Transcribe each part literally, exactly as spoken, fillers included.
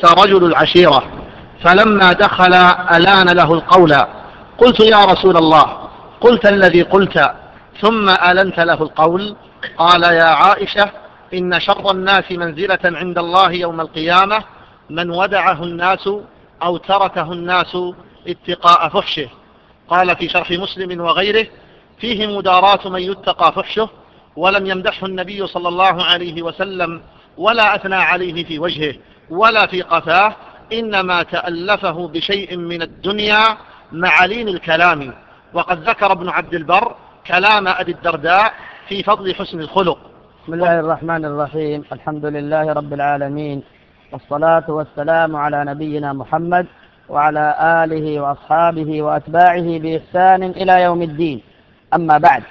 رجل العشيرة، فلما دخل ألان له القول. قلت يا رسول الله، قلت الذي قلت ثم ألنت له القول؟ قال يا عائشة، إن شر الناس منزلة عند الله يوم القيامة من ودعه الناس أو تركه الناس اتقاء فحشه. قال في شرح مسلم وغيره: فيه مداراة من يتقى فحشه، ولم يمدحه النبي صلى الله عليه وسلم ولا أثنى عليه في وجهه ولا في قفاه، إنما تألفه بشيء من الدنيا مع لين الكلام. وقد ذكر ابن عبد البر كلام أبي الدرداء في فضل حسن الخلق. بسم الله الرحمن الرحيم. الحمد لله رب العالمين، والصلاة والسلام على نبينا محمد وعلى آله وأصحابه وأتباعه بإحسان إلى يوم الدين. أما بعد،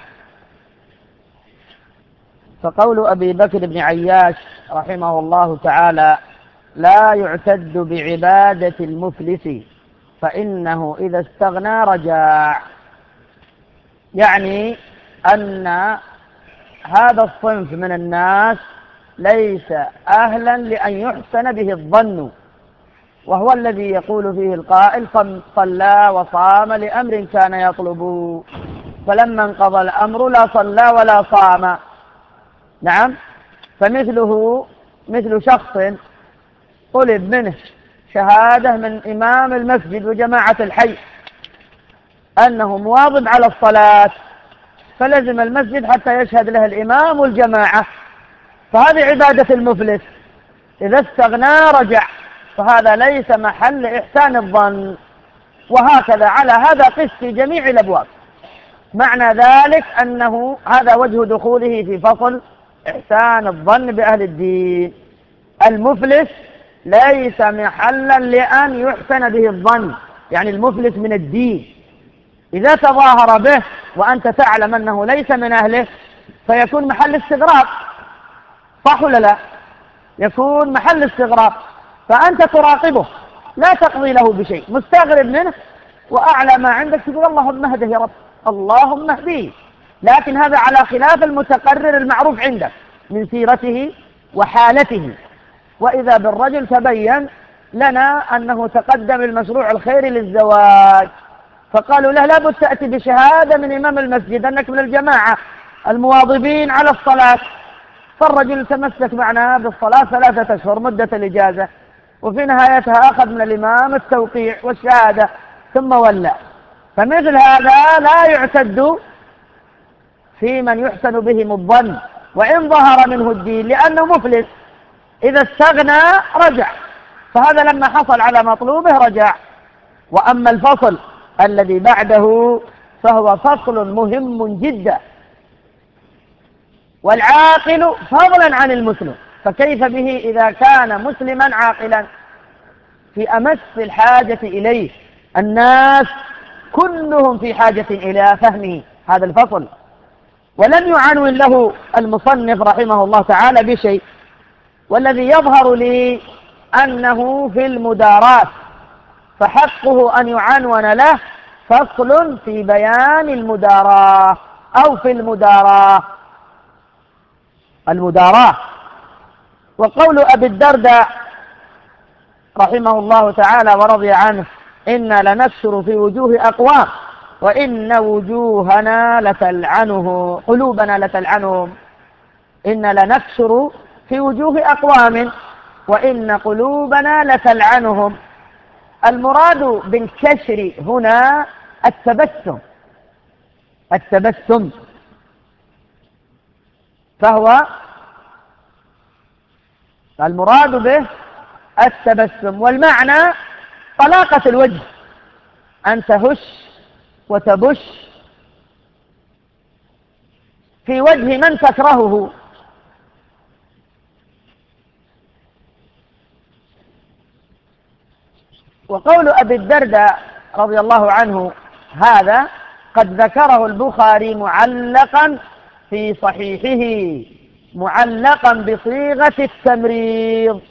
فقول أبي بكر بن عياش رحمه الله تعالى: لا يعتد بعبادة المفلس فإنه إذا استغنى رجاع، يعني أن هذا الصنف من الناس ليس أهلا لأن يحسن به الظن، وهو الذي يقول فيه القائل: صلى وصام لأمر كان يطلبه، فلما انقضى الأمر لا صلى ولا صام. نعم، فمثله مثل شخص طلب منه شهادة من إمام المسجد وجماعة الحي أنه مواظب على الصلاة، فلزم المسجد حتى يشهد له الإمام والجماعة، فهذه عبادة المفلس. إذا استغنى رجع، فهذا ليس محل إحسان الظن. وهكذا على هذا قس في جميع الأبواب. معنى ذلك أنه هذا وجه دخوله في فصل إحسان الظن بأهل الدين. المفلس ليس محلا لأن يحسن به الظن، يعني المفلس من الدين إذا تظاهر به وأنت تعلم أنه ليس من أهله فيكون محل استغراب، صح ولا لا؟ يكون محل استغراب، فأنت تراقبه لا تقضي له بشيء، مستغرب منه، وأعلى ما عندك تقول اللهم اهده يا رب، اللهم اهديه. لكن هذا على خلاف المتقرر المعروف عندك من سيرته وحالته. وإذا بالرجل تبين لنا أنه تقدم المشروع الخيري للزواج، فقالوا له لابد تأتي بشهادة من إمام المسجد أنك من الجماعة المواظبين على الصلاة. فالرجل تمسك معنا بالصلاة ثلاثة أشهر مدة الإجازة، وفي نهايتها أخذ من الإمام التوقيع والشهادة ثم ولى. فمثل هذا لا يعتد في من يحسن بهم الظن وإن ظهر منه الدين، لأنه مفلس. إذا استغنى رجع، فهذا لما حصل على مطلوبه رجع. وأما الفصل الذي بعده فهو فصل مهم جدا، والعاقل فضلا عن المسلم، فكيف به إذا كان مسلما عاقلا في أمس الحاجة إليه؟ الناس كلهم في حاجة إلى فهمه هذا الفصل، ولم يعنون له المصنف رحمه الله تعالى بشيء. والذي يظهر لي أنه في المداراة، فحقه أن يعنون له فصل في بيان المداراة أو في المداراة المداراة. وقول أبي الدرداء رحمه الله تعالى ورضي عنه: إنا لنكسر في وجوه أقوام وإن وجوهنا لتلعنه قلوبنا لتلعنهم. إنا لنكسر في وجوه أقوام وإن قلوبنا لتلعنهم. المراد بالكسر هنا التبسم التبسم فهو المراد به التبسم، والمعنى طلاقة الوجه، أن تهش وتبش في وجه من تكرهه. وقول أبي الدرداء رضي الله عنه هذا قد ذكره البخاري معلقا في صحيحه، معلقا بصيغة التمريض.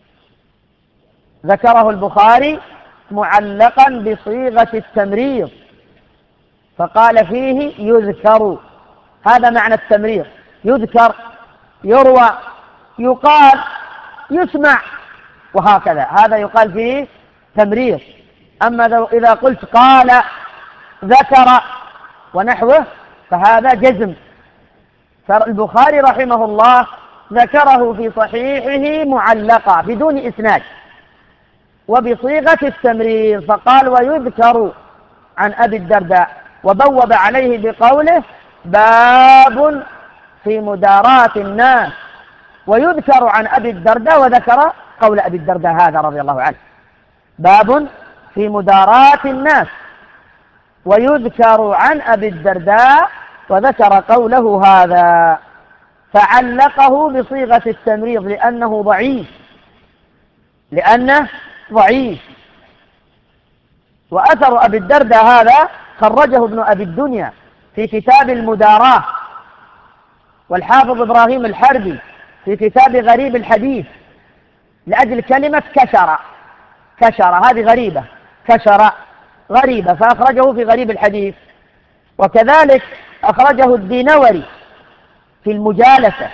ذكره البخاري معلقا بصيغة التمريض، فقال فيه يذكر. هذا معنى التمريض: يذكر، يروى، يقال، يسمع. وهكذا، هذا يقال فيه تمرير. أما إذا قلت قال ذكر ونحوه فهذا جزم. فالبخاري رحمه الله ذكره في صحيحه معلقا بدون إسناد وبصيغة التمرير، فقال ويذكر عن أبي الدرداء، وبوب عليه بقوله باب في مداراة الناس، ويذكر عن أبي الدرداء، وذكر قول أبي الدرداء هذا رضي الله عنه، باب في مداراة الناس، ويذكر عن أبي الدرداء، وذكر قوله هذا، فعلقه بصيغة التمريض لأنه ضعيف لأنه ضعيف. وأثر أبي الدرداء هذا خرجه ابن أبي الدنيا في كتاب المداراة، والحافظ إبراهيم الحربي في كتاب غريب الحديث، لأجل كلمة كشر. كشر هذه غريبة، كشر غريبة، فأخرجه في غريب الحديث. وكذلك أخرجه الدينوري في المجالسة.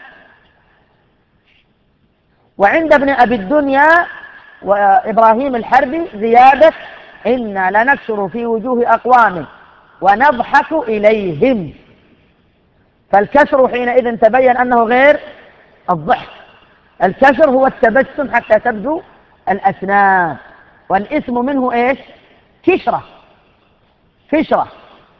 وعند ابن أبي الدنيا وإبراهيم الحربي زيادة إنا لنكشر في وجوه أقوام ونضحك إليهم، فالكشر حينئذ تبين أنه غير الضحك. الكشر هو التبسم حتى تبدو الأسنان، والاسم منه إيش؟ كشرة. كشرة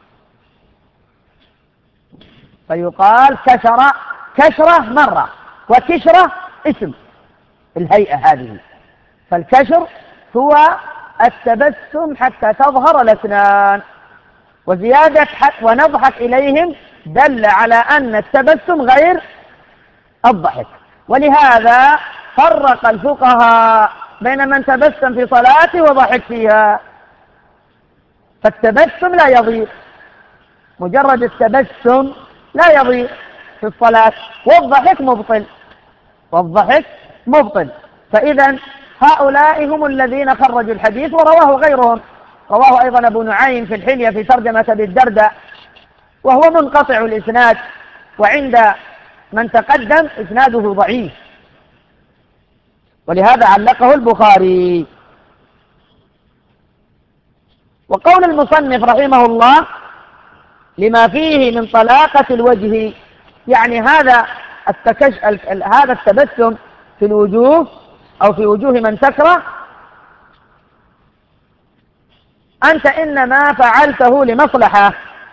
فيقال كشر كشرة مرة، وكشرة اسم الهيئة هذه. فالكشر هو التبسم حتى تظهر الأسنان، وزيادة حتى ونضحك إليهم دل على أن التبسم غير الضحك. ولهذا فرق الفقهاء بين من تبسم في صلاته وضحك فيها. فالتبسم لا يضير، مجرد التبسم لا يضير في الصلاة، والضحك مبطل، والضحك مبطل. فإذا هؤلاء هم الذين خرجوا الحديث ورواه غيرهم. رواه أيضا أبو نعيم في الحلية في ترجمة أبي الدرداء، وهو منقطع الإسناد، وعند من تقدم إسناده ضعيف، ولهذا علقه البخاري. وقول المصنف رحمه الله لما فيه من طلاقة الوجه، يعني هذا التكش... هذا التبسم في الوجوه أو في وجوه من تكره، أنت إنما فعلته لمصلحة،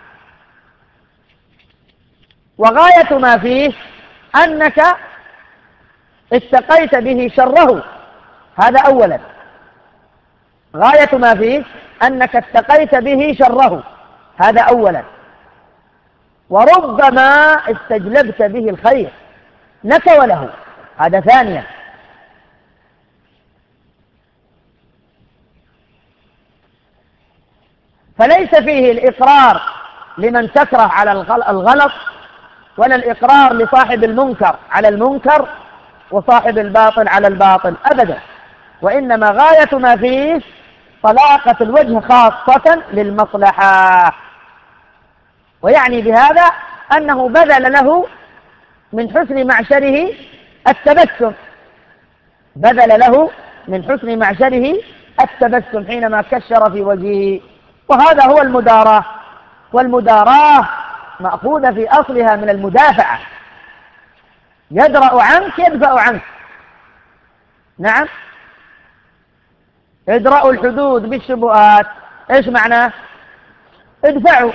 وغاية ما فيه أنك اتقيت به شره. هذا أولا، غاية ما فيه أنك اتقيت به شره، هذا أولا. وربما استجلبت به الخير لك وله، هذا ثانيا. فليس فيه الإقرار لمن تكره على الغلط، ولا الإقرار لصاحب المنكر على المنكر، وصاحب الباطل على الباطل أبدا، وإنما غاية ما فيه طلاقة الوجه خاصة للمصلحة. ويعني بهذا أنه بذل له من حسن معشره التبسم، بذل له من حسن معشره التبسم حينما كشر في وجهه، وهذا هو المداراة. والمداراة مأخوذة في أصلها من المدافعة، يدرأ عنك يدفع عنك. نعم، ادرأوا الحدود بالشبهات، ايش معناه؟ ادفعوا.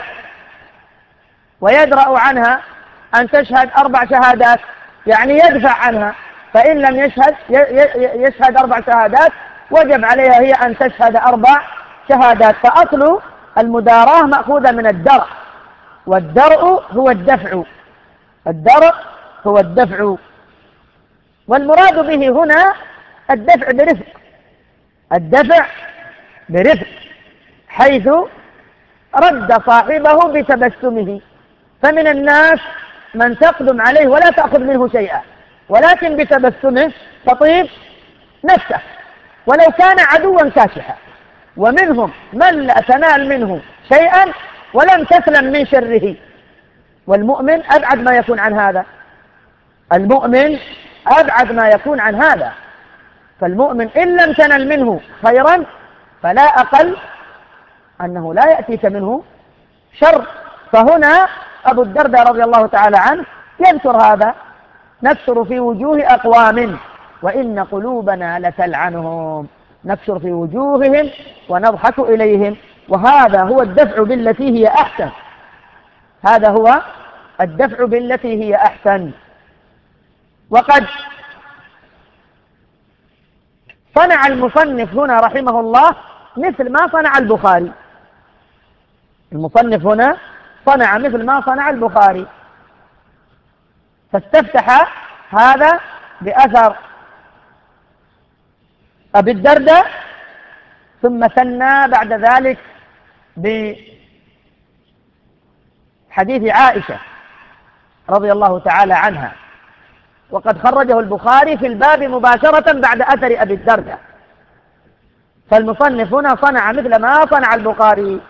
ويدرأ عنها أن تشهد أربع شهادات، يعني يدفع عنها. فإن لم يشهد يشهد أربع شهادات وجب عليها هي أن تشهد أربع شهادات. فأصل المداراة مأخوذة من الدرء، والدرء هو الدفع، الدرء هو الدفع. والمراد به هنا الدفع برفق، الدفع برفق، حيث رد صاحبه بتبسمه. فمن الناس من تقدم عليه ولا تأخذ منه شيئا، ولكن بتبسمه تطيب نفسه ولو كان عدوا كاشحا. ومنهم من لا تنال منه شيئا ولم تسلم من شره، والمؤمن أبعد ما يكون عن هذا، المؤمن أبعد ما يكون عن هذا. فالمؤمن إن لم تنل منه خيرا فلا أقل أنه لا يأتيك منه شر. فهنا أبو الدرداء رضي الله تعالى عنه يذكر هذا: نكسر في وجوه أقوام وإن قلوبنا لتلعنهم، نكسر في وجوههم ونضحك إليهم. وهذا هو الدفع بالتي هي أحسن، هذا هو الدفع بالتي هي أحسن. وقد صنع المصنف هنا رحمه الله مثل ما صنع البخاري، المصنف هنا صنع مثل ما صنع البخاري، فاستفتح هذا بأثر أبي الدرداء، ثم ثنى بعد ذلك بحديث عائشة رضي الله تعالى عنها، وقد خرجه البخاري في الباب مباشرة بعد أثر أبي الدرداء. فالمصنف هنا صنع مثل ما صنع البخاري.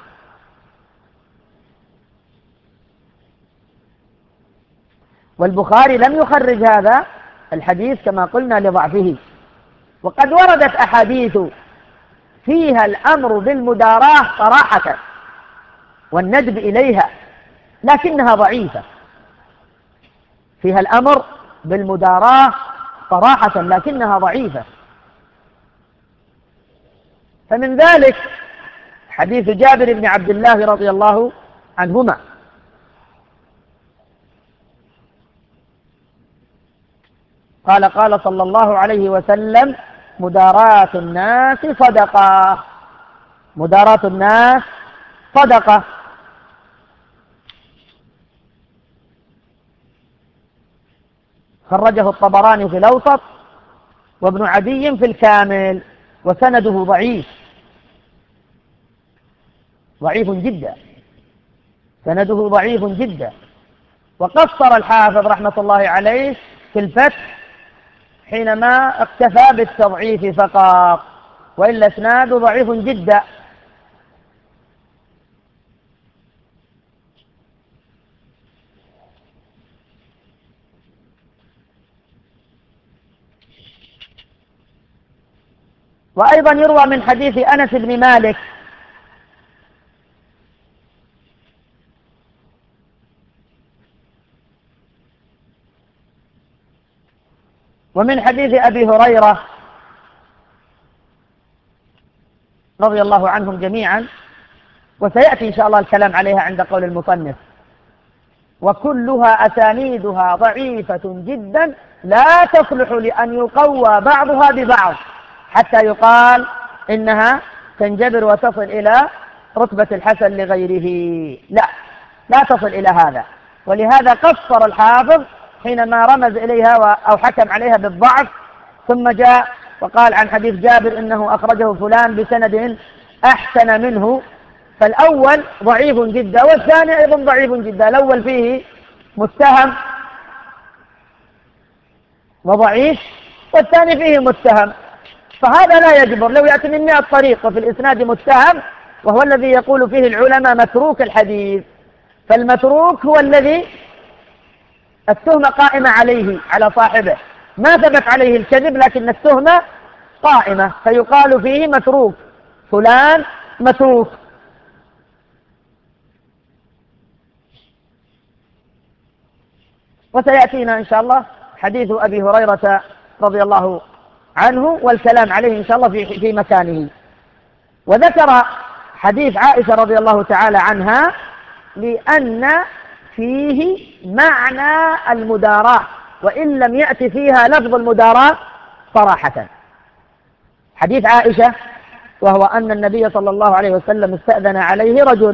والبخاري لم يخرج هذا الحديث كما قلنا لضعفه، وقد وردت أحاديث فيها الأمر بالمداراة صراحة والندب إليها، لكنها ضعيفة. فيها الأمر بالمداراة صراحة لكنها ضعيفة. فمن ذلك حديث جابر بن عبد الله رضي الله عنهما: قال قال صلى الله عليه وسلم: مداراة الناس صدقة، مداراة الناس صدقة. خرجه الطبراني في الأوسط وابن عدي في الكامل، وسنده ضعيف ضعيف جدا، سنده ضعيف جدا. وقصر الحافظ رحمة الله عليه في الفتح حينما اكتفى بالتضعيف فقط، وإلا اسناده ضعيف جدا. وأيضا يروى من حديث أنس بن مالك ومن حديث أبي هريرة رضي الله عنهم جميعا، وسيأتي إن شاء الله الكلام عليها عند قول المصنف: وكلها أسانيدها ضعيفة جدا لا تصلح لأن يقوى بعضها ببعض حتى يقال إنها تنجبر وتصل إلى رتبة الحسن لغيره. لا، لا تصل إلى هذا. ولهذا قصر الحافظ حينما رمز إليها أو حكم عليها بالضعف، ثم جاء وقال عن حديث جابر إنه أخرجه فلان بسند أحسن منه. فالأول ضعيف جدا والثاني أيضا ضعيف جدا. الأول فيه متهم وضعيف، والثاني فيه متهم، فهذا لا يجبر. لو يأتي من مئة طريق وفي الإسناد متهم، وهو الذي يقول فيه العلماء متروك الحديث، فالمتروك هو الذي التهمة قائمة عليه على صاحبه، ما ثبت عليه الكذب لكن التهمة قائمة، فيقال فيه متروك، فلان متروك. وسيأتينا إن شاء الله حديث أبي هريرة رضي الله عنه والكلام عليه إن شاء الله في في مكانه. وذكر حديث عائشة رضي الله تعالى عنها لأن فيه معنى المداراة، وإن لم يأتي فيها لفظ المداراة صراحة. حديث عائشة وهو أن النبي صلى الله عليه وسلم استأذن عليه رجل،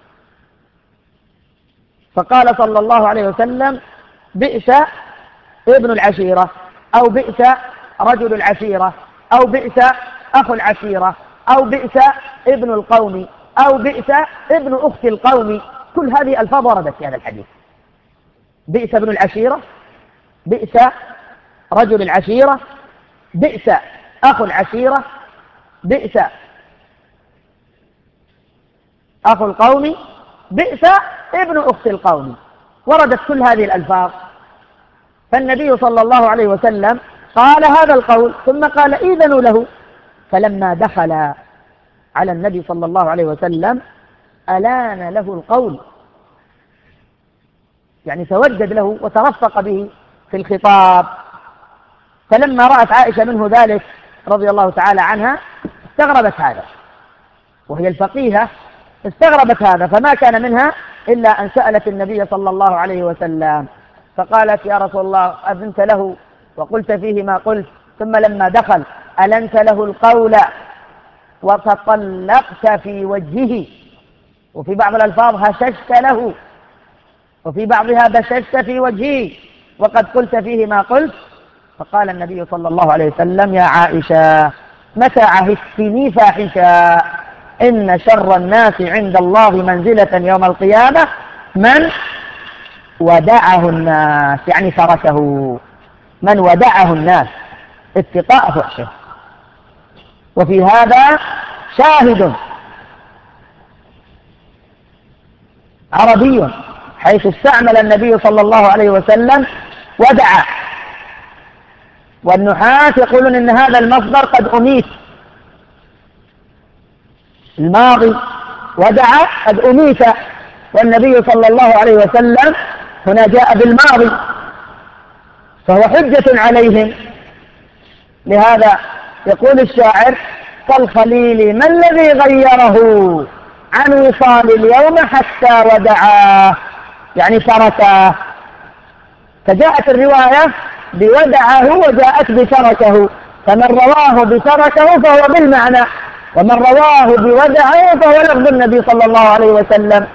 فقال صلى الله عليه وسلم: بئس ابن العشيرة، أو بئس رجل العشيرة، أو بئس أخو العشيرة، أو بئس ابن القوم، أو بئس ابن أخت القوم. كل هذه ألفاظ وردت في هذا الحديث: بئس ابن العشيرة، بئس رجل العشيرة، بئس أخو العشيرة، بئس أخو القوم، بئس ابن أخت القوم. وردت كل هذه الألفاظ. فالنبي صلى الله عليه وسلم قال هذا القول ثم قال إذنوا له. فلما دخل على النبي صلى الله عليه وسلم ألان له القول، يعني توجد له وترفق به في الخطاب. فلما رأت عائشة منه ذلك رضي الله تعالى عنها استغربت هذا، وهي الفقيهة استغربت هذا، فما كان منها إلا أن سألت النبي صلى الله عليه وسلم فقالت يا رسول الله أذنت له وقلت فيه ما قلت، ثم لما دخل ألنت له القول وتطلقت في وجهه، وفي بعض الألفاظ هششت له، وفي بعضها بششت في وجهه وقد قلت فيه ما قلت. فقال النبي صلى الله عليه وسلم يا عائشة متى عهدتني فاحشا، إن شر الناس عند الله منزلة يوم القيامة من ودعه الناس، يعني تركه، من ودعه الناس اتقاء فحشه. وفي هذا شاهد عربي حيث استعمل النبي صلى الله عليه وسلم ودع، والنحاة يقولون إن هذا المصدر قد أميت، الماضي ودع قد أميت، والنبي صلى الله عليه وسلم هنا جاء بالماضي، فهو حجة عليهم. لهذا يقول الشاعر كالخليل ما الذي غيره عن وصال اليوم حتى ودعاه، يعني تركه. فجاءت الرواية بودعه وجاءت بتركه، فمن رواه بتركه فهو بالمعنى، ومن رواه بودعه فهو لفظ النبي صلى الله عليه وسلم.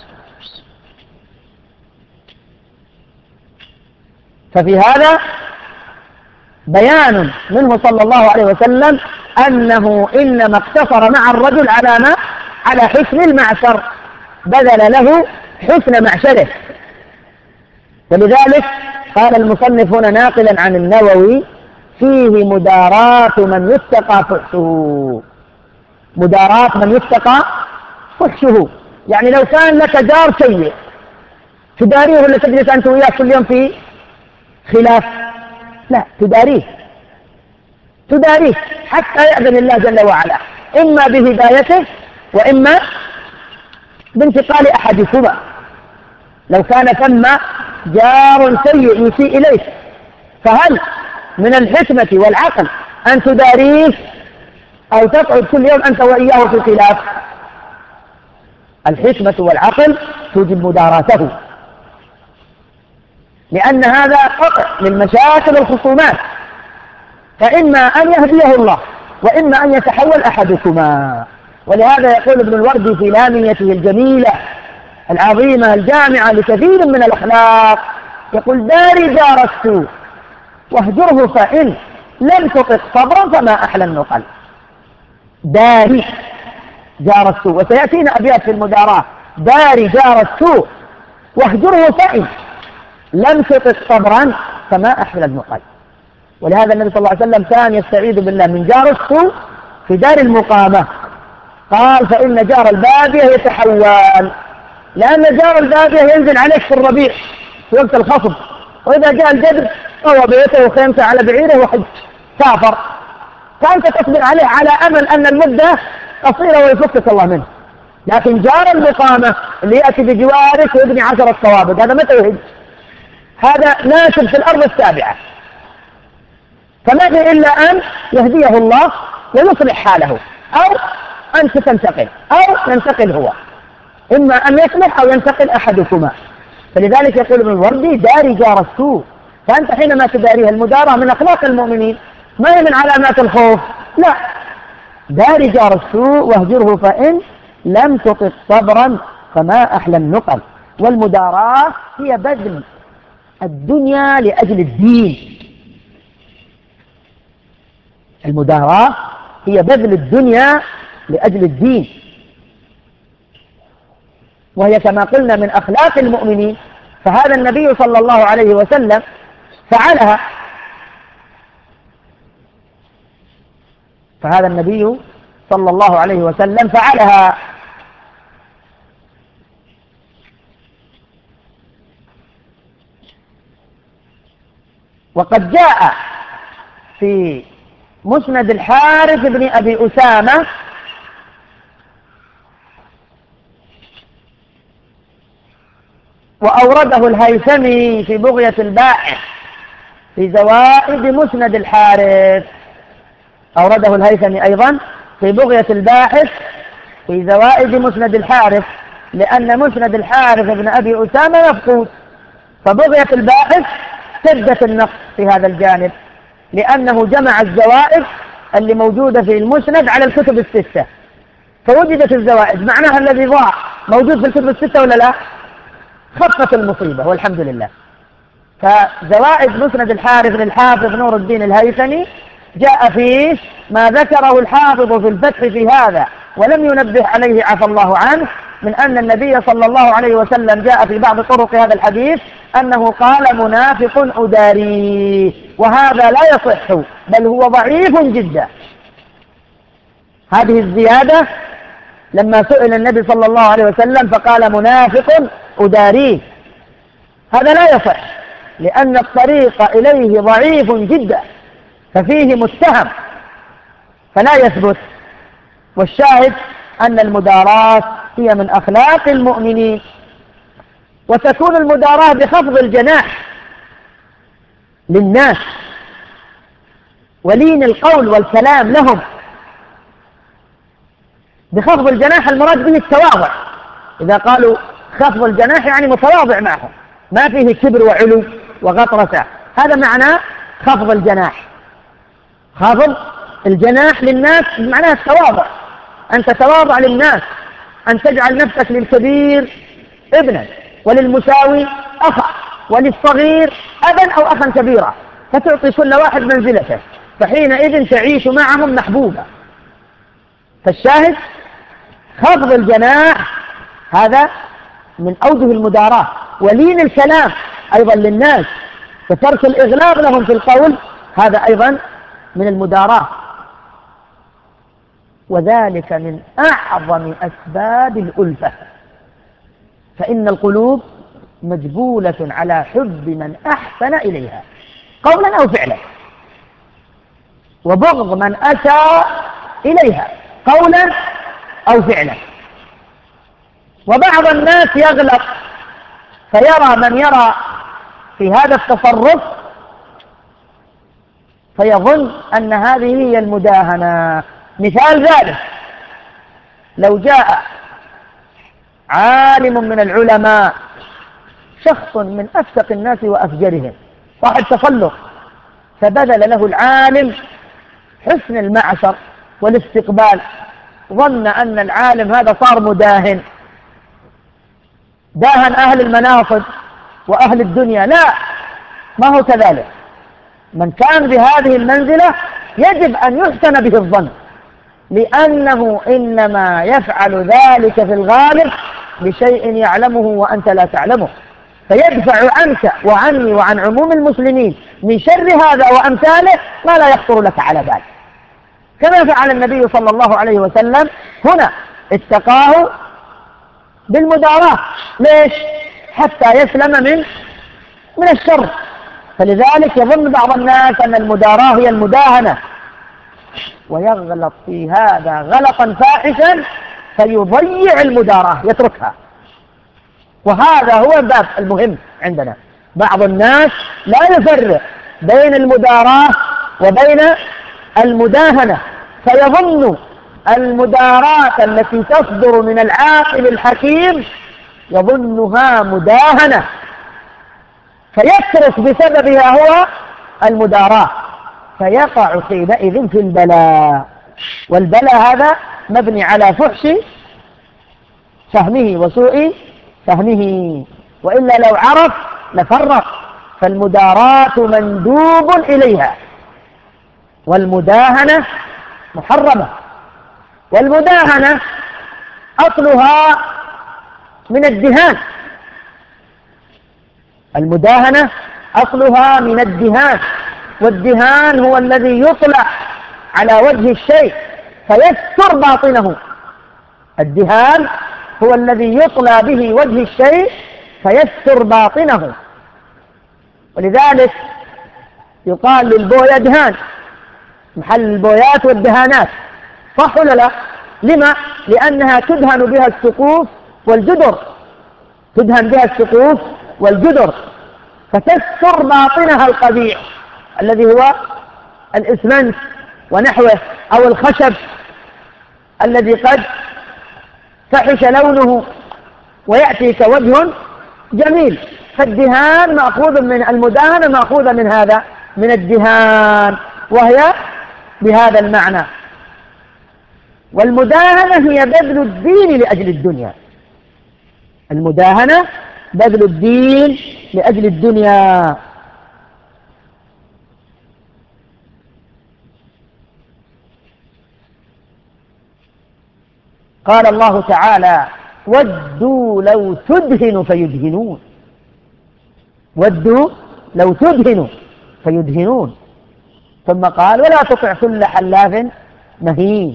ففي هذا بيان منه صلى الله عليه وسلم أنه إنما اقتصر مع الرجل على ما على حسن المعشر، بذل له حسن معشره. ولذلك قال المصنف هنا ناقلا عن النووي فيه مداراة من يتقى فحشه، مداراة من يتقى فحشه، يعني لو كان لك جار سيء تداريه ولا تجلس أنت وياه كل يوم في خلاف؟ لا، تداريه تداريه حتى يأذن الله جل وعلا، إما بهدايته وإما بانتقال أحدكما. لو كان ثم جار سيء يسيء إليك فهل من الحكمة والعقل أن تداريه أو تقعد كل يوم أنت وإياه في خلاف؟ الحكمة والعقل توجب مداراته، لأن هذا قطع للمشاكل والخصومات، فإما أن يهديه الله وإما أن يتحول أحدكما. ولهذا يقول ابن الوردي في لاميته الجميلة العظيمة الجامعة لكثير من الأخلاق، يقول داري جار السوء واهجره فإن لم تطق صبرا فما أحلى النقل. داري جار السوء، وسيأتينا أبيات في المداراة، داري جار السوء واهجره فإن لم تطق صبرا فما أحلى النقل. ولهذا النبي صلى الله عليه وسلم كان يستعيذ بالله من جار السوء في دار المقامة، قال فإن جار البادية يتحول، لأن جار البادية ينزل عليك في الربيع في وقت الخصب، وإذا جاء الجدر طوى بيته وخيمته على بعيره وحج سافر، فأنت تصبر عليه على أمل أن المدة قصيرة ويفكك الله منه. لكن جار المقامة اللي يأتي بجوارك ويبني عشرة صوابق، هذا متى يهج؟ هذا ناشب في الأرض السابعة، فما في إلا أن يهديه الله ويصلح حاله، أو أنت تنتقل أو ينتقل هو، إما أن يصلح أو ينتقل أحدكما. فلذلك يقول ابن الوردي داري جار السوء، فأنت حينما تداريها المدارة من أخلاق المؤمنين، ما هي من علامات الخوف، لا، داري جار السوء واهجره فإن لم تطق صبرا فما أحلى النقل. والمداراة هي بذل الدنيا لأجل الدين، المداراة هي بذل الدنيا لأجل الدين، وهي كما قلنا من أخلاق المؤمنين. فهذا النبي صلى الله عليه وسلم فعلها، فهذا النبي صلى الله عليه وسلم فعلها. وقد جاء في مسند الحارث بن أبي أسامة وأورده الهيثمي في بغية الباحث في زوائد مسند الحارث، أورده الهيثمي أيضا في بغية الباحث في زوائد مسند الحارث، لأن مسند الحارث بن أبي أسامة مفقود، فبغية الباحث سدت النقص في هذا الجانب، لأنه جمع الزوائد اللي موجودة في المسند على الكتب الستة، فوجدت الزوائد، معناها الذي ضاع موجود في الكتب الستة ولا لا؟ خفت المصيبة والحمد لله. فزوائد مسند الحارث للحافظ نور الدين الهيثمي جاء فيه ما ذكره الحافظ في الفتح في هذا ولم ينبه عليه عفى الله عنه، من أن النبي صلى الله عليه وسلم جاء في بعض طرق هذا الحديث أنه قال منافق أداريه، وهذا لا يصح بل هو ضعيف جدا. هذه الزيادة لما سئل النبي صلى الله عليه وسلم فقال منافق أداريه، هذا لا يصح لأن الطريق إليه ضعيف جدا، ففيه متهم فلا يثبت. والشاهد أن المداراة هي من أخلاق المؤمنين، وتكون المداراة بخفض الجناح للناس ولين القول والكلام لهم. بخفض الجناح المراد به التواضع، إذا قالوا خفض الجناح يعني متواضع معهم، ما فيه كبر وعلو وغطرسة، هذا معنى خفض الجناح. خفض الجناح للناس معناه التواضع، أن تتواضع للناس، أن تجعل نفسك للكبير ابنا وللمساوي أخا وللصغير أبا أو أخا كبيرا، فتعطي كل واحد منزلته، فحينئذ تعيش معهم محبوبا. فالشاهد خفض الجناح هذا من أوجه المداراة، ولين الكلام أيضا للناس وترك الإغلاق لهم في القول، هذا أيضا من المداراة، وذلك من أعظم أسباب الألفة، فإن القلوب مجبولة على حب من أحسن إليها قولا أو فعلا، وبغض من أساء إليها قولا أو فعلا. وبعض الناس يغلط فيرى من يرى في هذا التصرف فيظن أن هذه هي المداهنة. مثال ذلك لو جاء عالم من العلماء، شخص من أفسق الناس وأفجرهم، صاحب تفلق، فبذل له العالم حسن المعشر والاستقبال، ظن أن العالم هذا صار مداهن، داهن أهل المناصب وأهل الدنيا. لا، ما هو كذلك. من كان بهذه المنزلة يجب أن يحسن به الظن، لأنه إنما يفعل ذلك في الغالب لشيء يعلمه وأنت لا تعلمه، فيدفع عنك وعني وعن عموم المسلمين من شر هذا وأمثاله ما لا يخطر لك على بال، كما فعل النبي صلى الله عليه وسلم هنا، اتقاه بالمداراة. ليش؟ حتى يسلم من من الشر. فلذلك يظن بعض الناس أن المداراة هي المداهنة، ويغلط في هذا غلطا فاحشا فيضيع المداراة، يتركها. وهذا هو الباب المهم عندنا. بعض الناس لا يفرق بين المداراة وبين المداهنة، فيظن المداراة التي تصدر من العاقل الحكيم يظنها مداهنة، فيترك بسببها هو المداراة، فيقع حينئذ في البلاء. والبلاء هذا مبني على فحش فهمه وسوء فهمه، وإلا لو عرف لفرق. فالمداراة مندوب إليها، والمداهنة محرمة. والمداهنة أصلها من الدهان، المداهنة أصلها من الدهان، والدهان هو الذي يطلع على وجه الشيء فيستر باطنه. الدهان هو الذي يطلع به وجه الشيء فيستر باطنه، ولذلك يقال للبوية دهان، محل البويات والدهانات، صح ولا لا؟ لما؟ لأنها تدهن بها السقوف والجدر، تدهن بها السقوف والجدر فتستر باطنها القبيح الذي هو الإسمنت ونحوه، أو الخشب الذي قد فحش لونه ويأتي كوجه جميل. فالدهان مأخوذ من المداهنة، مأخوذة من هذا، من الدهان، وهي بهذا المعنى. والمداهنة هي بذل الدين لأجل الدنيا، المداهنة بذل الدين لأجل الدنيا. قال الله تعالى: ودوا لو تدهن فيدهنون، ودوا لو تدهن فيدهنون. ثم قال: ولا تطع كل حلاف مهين.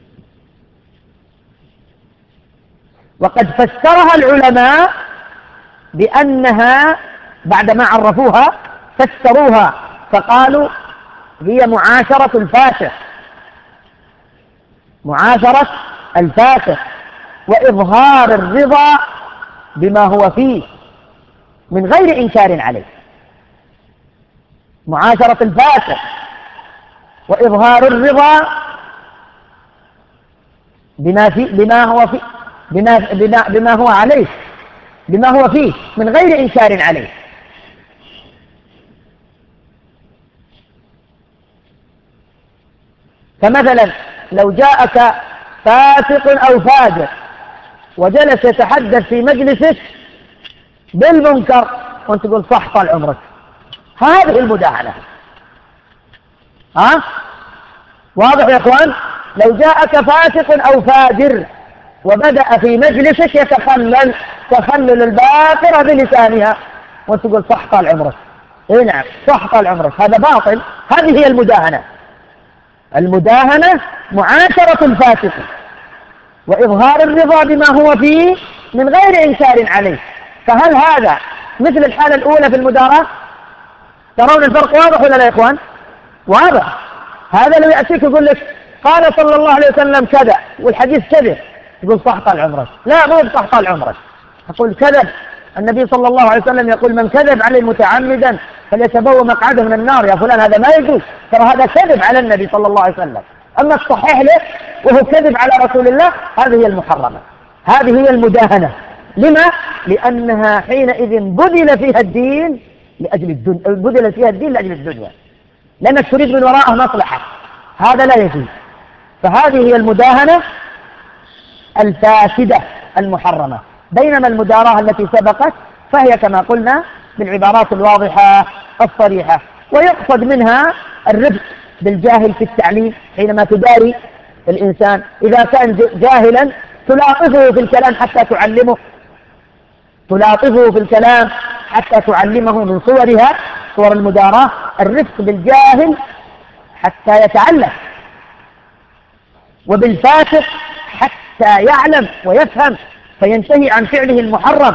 وقد فسرها العلماء بأنها بعدما عرفوها فسروها فقالوا: هي معاشرة الفاسق، معاشرة الفاسق وإظهار الرضا بما هو فيه من غير إنكار عليه. معاشرة الفاسق وإظهار الرضا بما, في بما هو فيه بما, بما, بما هو عليه بما هو فيه من غير إنكار عليه. فمثلا لو جاءك فاسق أو فاجر وجلس يتحدث في مجلسك بالمنكر وانت تقول صح طال عمرك، هذه المداهنة. ها؟ واضح يا اخوان؟ لو جاءك فاسق أو فاجر وبدأ في مجلسك يتخلل تخلل الباقرة بلسانها وانت تقول صح طال عمرك، اي نعم صح طال عمرك، هذا باطل. هذه هي المداهنة. المداهنة معاشرة الفاسق وإظهار الرضا بما هو فيه من غير إنكار عليه. فهل هذا مثل الحالة الأولى في المداراة؟ ترون الفرق واضح ولا لا يا إخوان؟ واضح. هذا لو يأتيك يقول لك قال صلى الله عليه وسلم كذا والحديث كذب، يقول صح طال عمرك. لا، مو صح طال عمرك، أقول كذب. النبي صلى الله عليه وسلم يقول: من كذب عليه متعمدا فليتبوأ مقعده من النار. يا فلان هذا ما يجوز، ترى هذا كذب على النبي صلى الله عليه وسلم. أما الصحيح له وهو كذب على رسول الله، هذه هي المحرمة، هذه هي المداهنة. لما؟ لأنها حينئذ بذل فيها الدين لأجل الدنيا، بذل فيها الدين لأجل الدنيا، لأنك تريد من وراءه مصلحة، هذا لا يجوز. فهذه هي المداهنة الفاسدة المحرمة. بينما المداراة التي سبقت فهي كما قلنا بالعبارات الواضحة الصريحة، ويقصد منها الرفق بالجاهل في التعليم. حينما تداري الإنسان إذا كان جاهلا تلاطفه في الكلام حتى تعلمه، تلاطفه في الكلام حتى تعلمه. من صورها صور المداراة الرفق بالجاهل حتى يتعلم، وبالفاسق حتى يعلم ويفهم فينتهي عن فعله المحرم،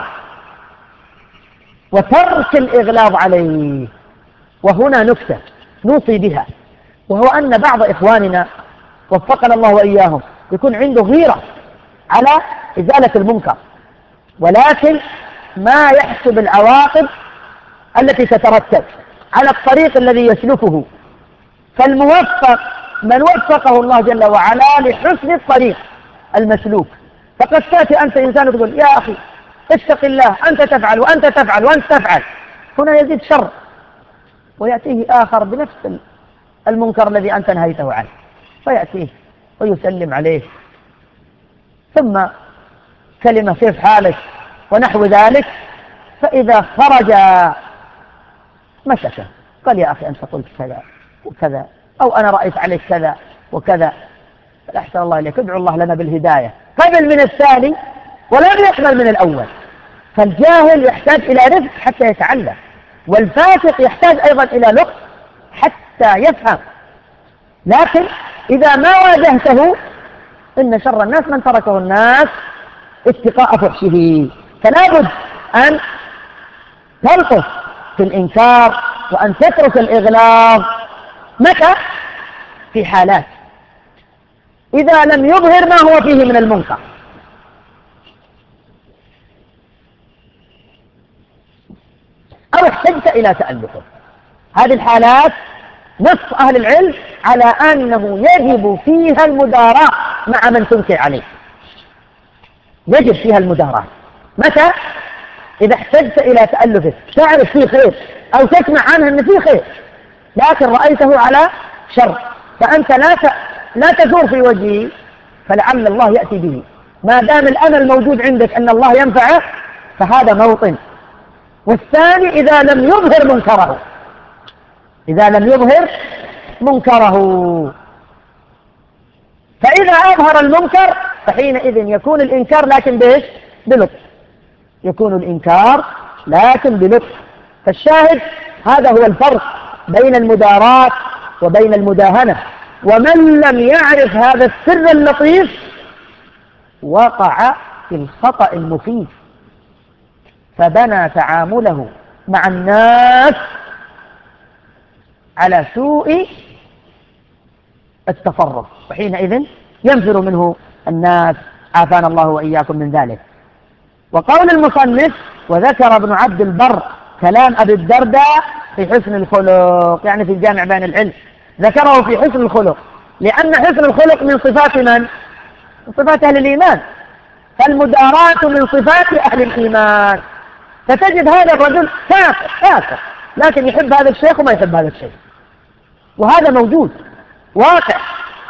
وترك الإغلاظ عليه. وهنا نكتة نوصي بها، وهو أن بعض إخواننا وفقنا الله وإياهم يكون عنده غيرة على إزالة المنكر، ولكن ما يحسب العواقب التي تترتب على الطريق الذي يسلكه. فالموفق من وفقه الله جل وعلا لحسن الطريق المسلوك. فقد تأتي أنت إنسان تقول: يا أخي اتق الله، أنت تفعل وأنت تفعل وأنت تفعل، هنا يزيد شر، ويأتيه آخر بنفس المنكر الذي أنت نهيته عنه، فيأتيه ويسلم عليه، ثم كلمة كيف حالك ونحو ذلك. فإذا خرج مسكه قال: يا أخي أنت قلت كذا وكذا، أو أنا رأيت عليك كذا وكذا، فأحسن الله إليك، ادعو الله لنا بالهداية. قبل من الثاني ولم يقبل من الأول. فالجاهل يحتاج إلى رفق حتى يتعلم، والفاسق يحتاج أيضا إلى لطف حتى يفهم. لكن إذا ما واجهته، إن شر الناس من تركه الناس اتقاء فحشه. فلا بد أن تلطف في الإنكار وأن تترك الإغلاظ. متى؟ في حالات: إذا لم يظهر ما هو فيه من المنكر، أو احتجت إلى تألفه. هذه الحالات نص أهل العلم على أنه يجب فيها المداراة مع من تنكر عليه، يجب فيها المداراة. متى؟ إذا احتجت إلى تألفه، تعرف فيه خير أو تسمع عنه أن فيه خير، لكن رأيته على شر، فأنت لا لا تثور في وجهه، فلعل الله يأتي به. ما دام الأمل موجود عندك أن الله ينفعه فهذا موطن. والثاني إذا لم يظهر منكره، إذا لم يظهر منكره، فإذا أظهر المنكر فحينئذ يكون الإنكار لكن بإيش؟ بلطف، يكون الإنكار لكن بلطف. فالشاهد هذا هو الفرق بين المداراة وبين المداهنة. ومن لم يعرف هذا السر اللطيف وقع في الخطأ المفيد، فبنى تعامله مع الناس على سوء التصرف، وحينئذ ينفر منه الناس، عافانا الله وإياكم من ذلك. وقول المصنف: وذكر ابن عبد البر كلام أبي الدرداء في حسن الخلق، يعني في الجامع بين العلم، ذكره في حسن الخلق، لأن حسن الخلق من صفات من؟ من صفات أهل الإيمان، فالمداراة من صفات أهل الإيمان. فتجد هذا الرجل كافر كافر لكن يحب هذا الشيخ وما يحب هذا الشيخ، وهذا موجود واقع.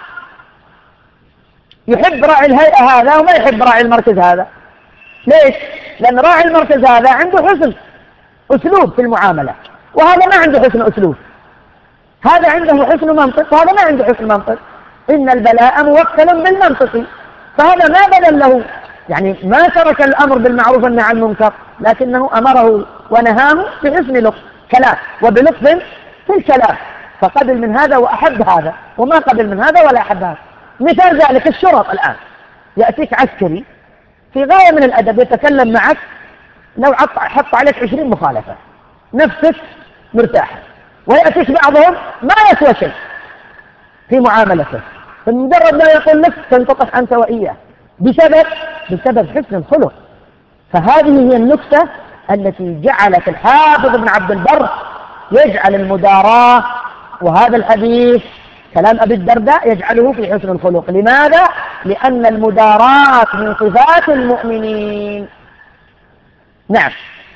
يحب راعي الهيئة هذا وما يحب راعي المركز هذا. ليش؟ لأن راعي المركز هذا عنده حسن أسلوب في المعاملة، وهذا ما عنده حسن أسلوب. هذا عنده حسن منطق وهذا ما عنده حسن منطق. إن البلاء موكل بالمنطق، فهذا ما بدل له، يعني ما ترك الأمر بالمعروف والنهي عن المنكر، لكنه أمره ونهاه بحسن لطف كلام وبلطف في الكلام، فقبل من هذا وأحب هذا، وما قبل من هذا ولا أحب هذا. مثال ذلك الشرط الآن، يأتيك عسكري في غاية من الأدب يتكلم معك، لو حط عليك عشرين مخالفة نفسك مرتاحة، ويأتيك بعضهم ما يسوى شيء في معاملته، فمجرد ما يقول لك تنتطح أنت وإياه بسبب بسبب حسن الخلق. فهذه هي النكتة التي جعلت الحافظ ابن عبد البر يجعل المداراة وهذا الحديث كلام أبي الدرداء يجعله في حسن الخلق. لماذا؟ لأن المداراة من صفات المؤمنين. نعم.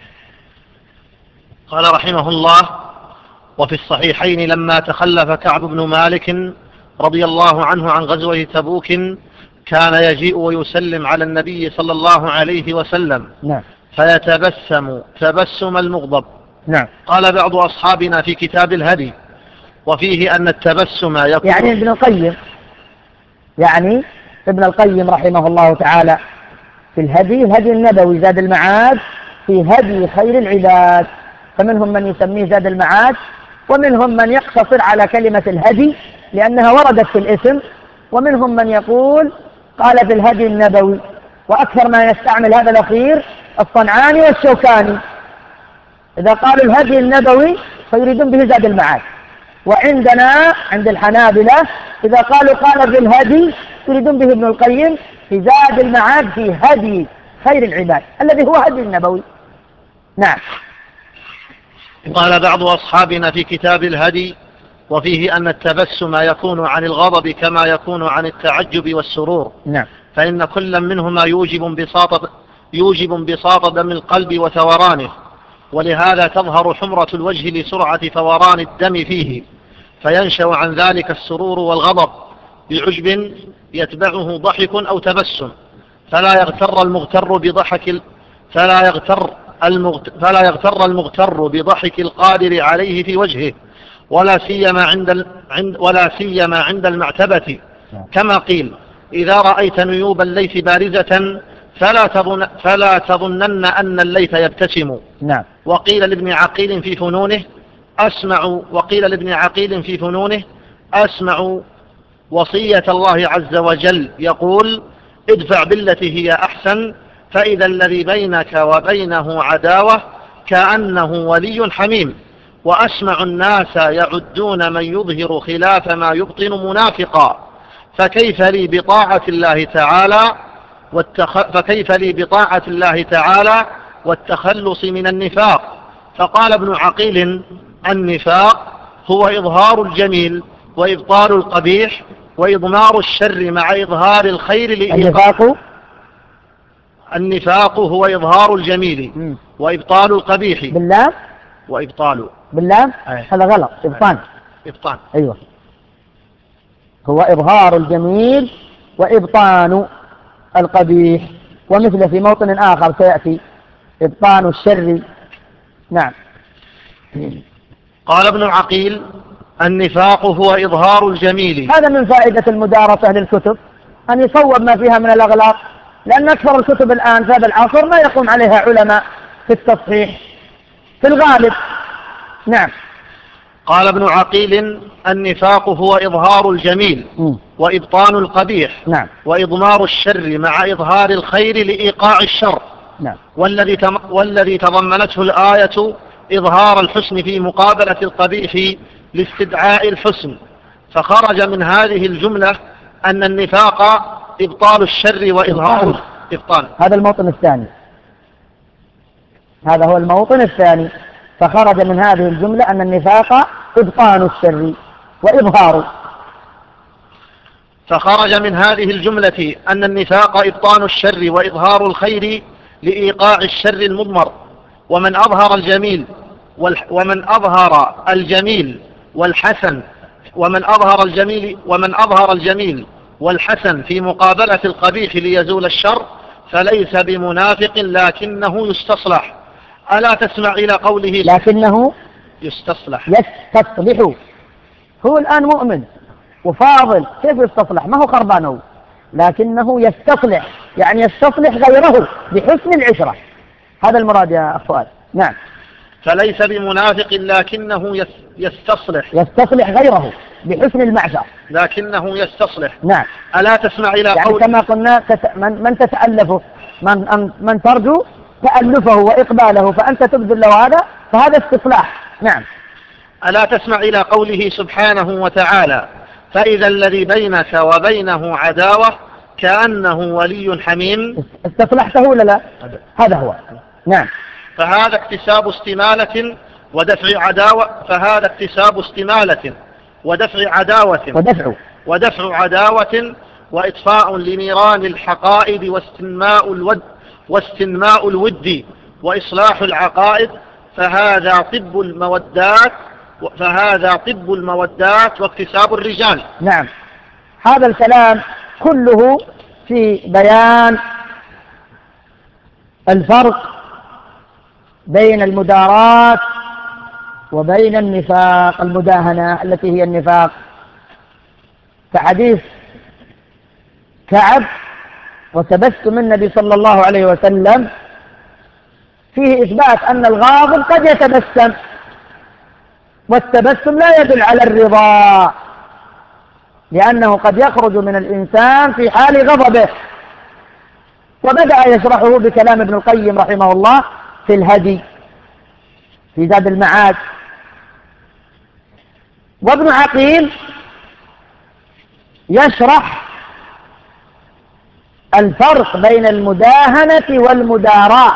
قال رحمه الله: وفي الصحيحين لما تخلف كعب بن مالك رضي الله عنه عن غزوة تبوك كان يجيء ويسلم على النبي صلى الله عليه وسلم، نعم، فيتبسم تبسم المغضب. نعم. قال بعض أصحابنا في كتاب الهدي: وفيه أن التبسم يكون، يعني ابن القيم يعني ابن القيم رحمه الله تعالى في الهدي الهدي النبوي زاد المعاد في هدي خير العباد، فمنهم من يسميه زاد المعاد، ومنهم من يقتصر على كلمة الهدي لأنها وردت في الاسم، ومنهم من يقول قال في الهدي النبوي. وأكثر ما يستعمل هذا الأخير الصنعاني والشوكاني، إذا قالوا الهدي النبوي فيريدون به زاد المعاد. وعندنا عند الحنابلة إذا قالوا قال في الهدي يريدون به ابن القيم في زاد المعاد في هدي خير العباد الذي هو هدي النبوي. نعم. قال بعض أصحابنا في كتاب الهدي: وفيه أن التبسم يكون عن الغضب كما يكون عن التعجب والسرور. نعم. فإن كل منهما يوجب انبساط يوجب انبساط دم القلب وثورانه، ولهذا تظهر حمرة الوجه لسرعة فوران الدم فيه، فينشأ عن ذلك السرور والغضب بعجب يتبعه ضحك أو تبسم، فلا يغتر المغتر بضحك فلا يغتر المغتر فلا يغتر المغتر بضحك القادر عليه في وجهه، ولا سيما عند عند ولا سيما عند المعتبة، كما قيل: إذا رأيت نيوب الليث بارزة فلا تظن فلا تظنن أن الليث يبتسم. نعم. وقيل لابن عقيل في فنونه أسمع وقيل لابن عقيل في فنونه أسمع وصية الله عز وجل يقول: ادفع بالتي هي أحسن، فإذا الذي بينك وبينه عداوة كأنه ولي حميم. وأسمع الناس يعدون من يظهر خلاف ما يبطن منافقا، فكيف لي بطاعة الله تعالى والتخ... فكيف لي بطاعة الله تعالى والتخلص من النفاق؟ فقال ابن عقيل: النفاق هو إظهار الجميل وإبطال القبيح وإضمار الشر مع إظهار الخير لإيقاع. النفاق هو إظهار الجميل م. وإبطال القبيح. بالله وإبطال بالله هذا غلط. إبطان. إبطان. أيوة، هو إظهار الجميل وإبطان القبيح، ومثل في موطن آخر سيأتي إبطان الشر. نعم. قال ابن عقيل: النفاق هو إظهار الجميل. هذا من فائدة المدارسة للكتب أن يصوب ما فيها من الأغلاط، لأن أكثر الكتب الآن في هذا العصر ما يقوم عليها علماء في التصحيح في الغالب. نعم. قال ابن عقيل: النفاق هو إظهار الجميل م. وإبطان القبيح. نعم. وإضمار الشر مع إظهار الخير لإيقاع الشر. نعم. والذي تم... والذي تضمنته الآية إظهار الحسن في مقابلة القبيح لاستدعاء الحسن، فخرج من هذه الجملة أن النفاق إبطال الشر وإظهار إبطال. هذا الموطن الثاني، هذا هو الموطن الثاني. فخرج من هذه الجملة أن النفاق إبطال الشر وإظهاره. فخرج من هذه الجملة أن النفاق إبطال الشر وإظهار الخير لإيقاع الشر المضمر. ومن أظهر الجميل والح... ومن أظهر الجميل والحسن ومن أظهر الجميل ومن أظهر الجميل والحسن في مقابلة القبيح ليزول الشر فليس بمنافق لكنه يستصلح. ألا تسمع إلى قوله لكنه يستصلح يستصلح. هو الآن مؤمن وفاضل، كيف يستصلح؟ ما هو خربانه، لكنه يستصلح، يعني يستصلح غيره بحسن العشرة. هذا المراد يا أخوات. نعم. فليس بمنافق لكنه يستصلح يستصلح غيره بحسن المعشر، لكنه يستصلح. نعم. ألا تسمع إلى يعني قول كما قلنا تت... من... من تتألفه من... من ترجو تألفه وإقباله فأنت تبذل له هذا، فهذا استصلاح. نعم. ألا تسمع إلى قوله سبحانه وتعالى: فإذا الذي بينك وبينه عداوة كأنه ولي حميم. استصلحته ولا لا؟ هذا هو. نعم. فهذا اكتساب استمالة ودفع عداوة فهذا اكتساب استمالة ودفع عداوة ودفع ودفع عداوة وإطفاء لنيران الحقائد واستنماء الود واستنماء الود وإصلاح العقائد، فهذا طب المودات فهذا طب المودات واكتساب الرجال. نعم. هذا الكلام كله في بيان الفرق بين المداراة وبين النفاق، المداهنة التي هي النفاق. فحديث كعب وتبسم النبي صلى الله عليه وسلم فيه إثبات أن الغاضب قد يتبسم، والتبسم لا يدل على الرضا، لأنه قد يخرج من الإنسان في حال غضبه. وبدأ يشرحه بكلام ابن القيم رحمه الله في الهدي في زاد المعاد. وابن عقيل يشرح الفرق بين المداهنة والمداراة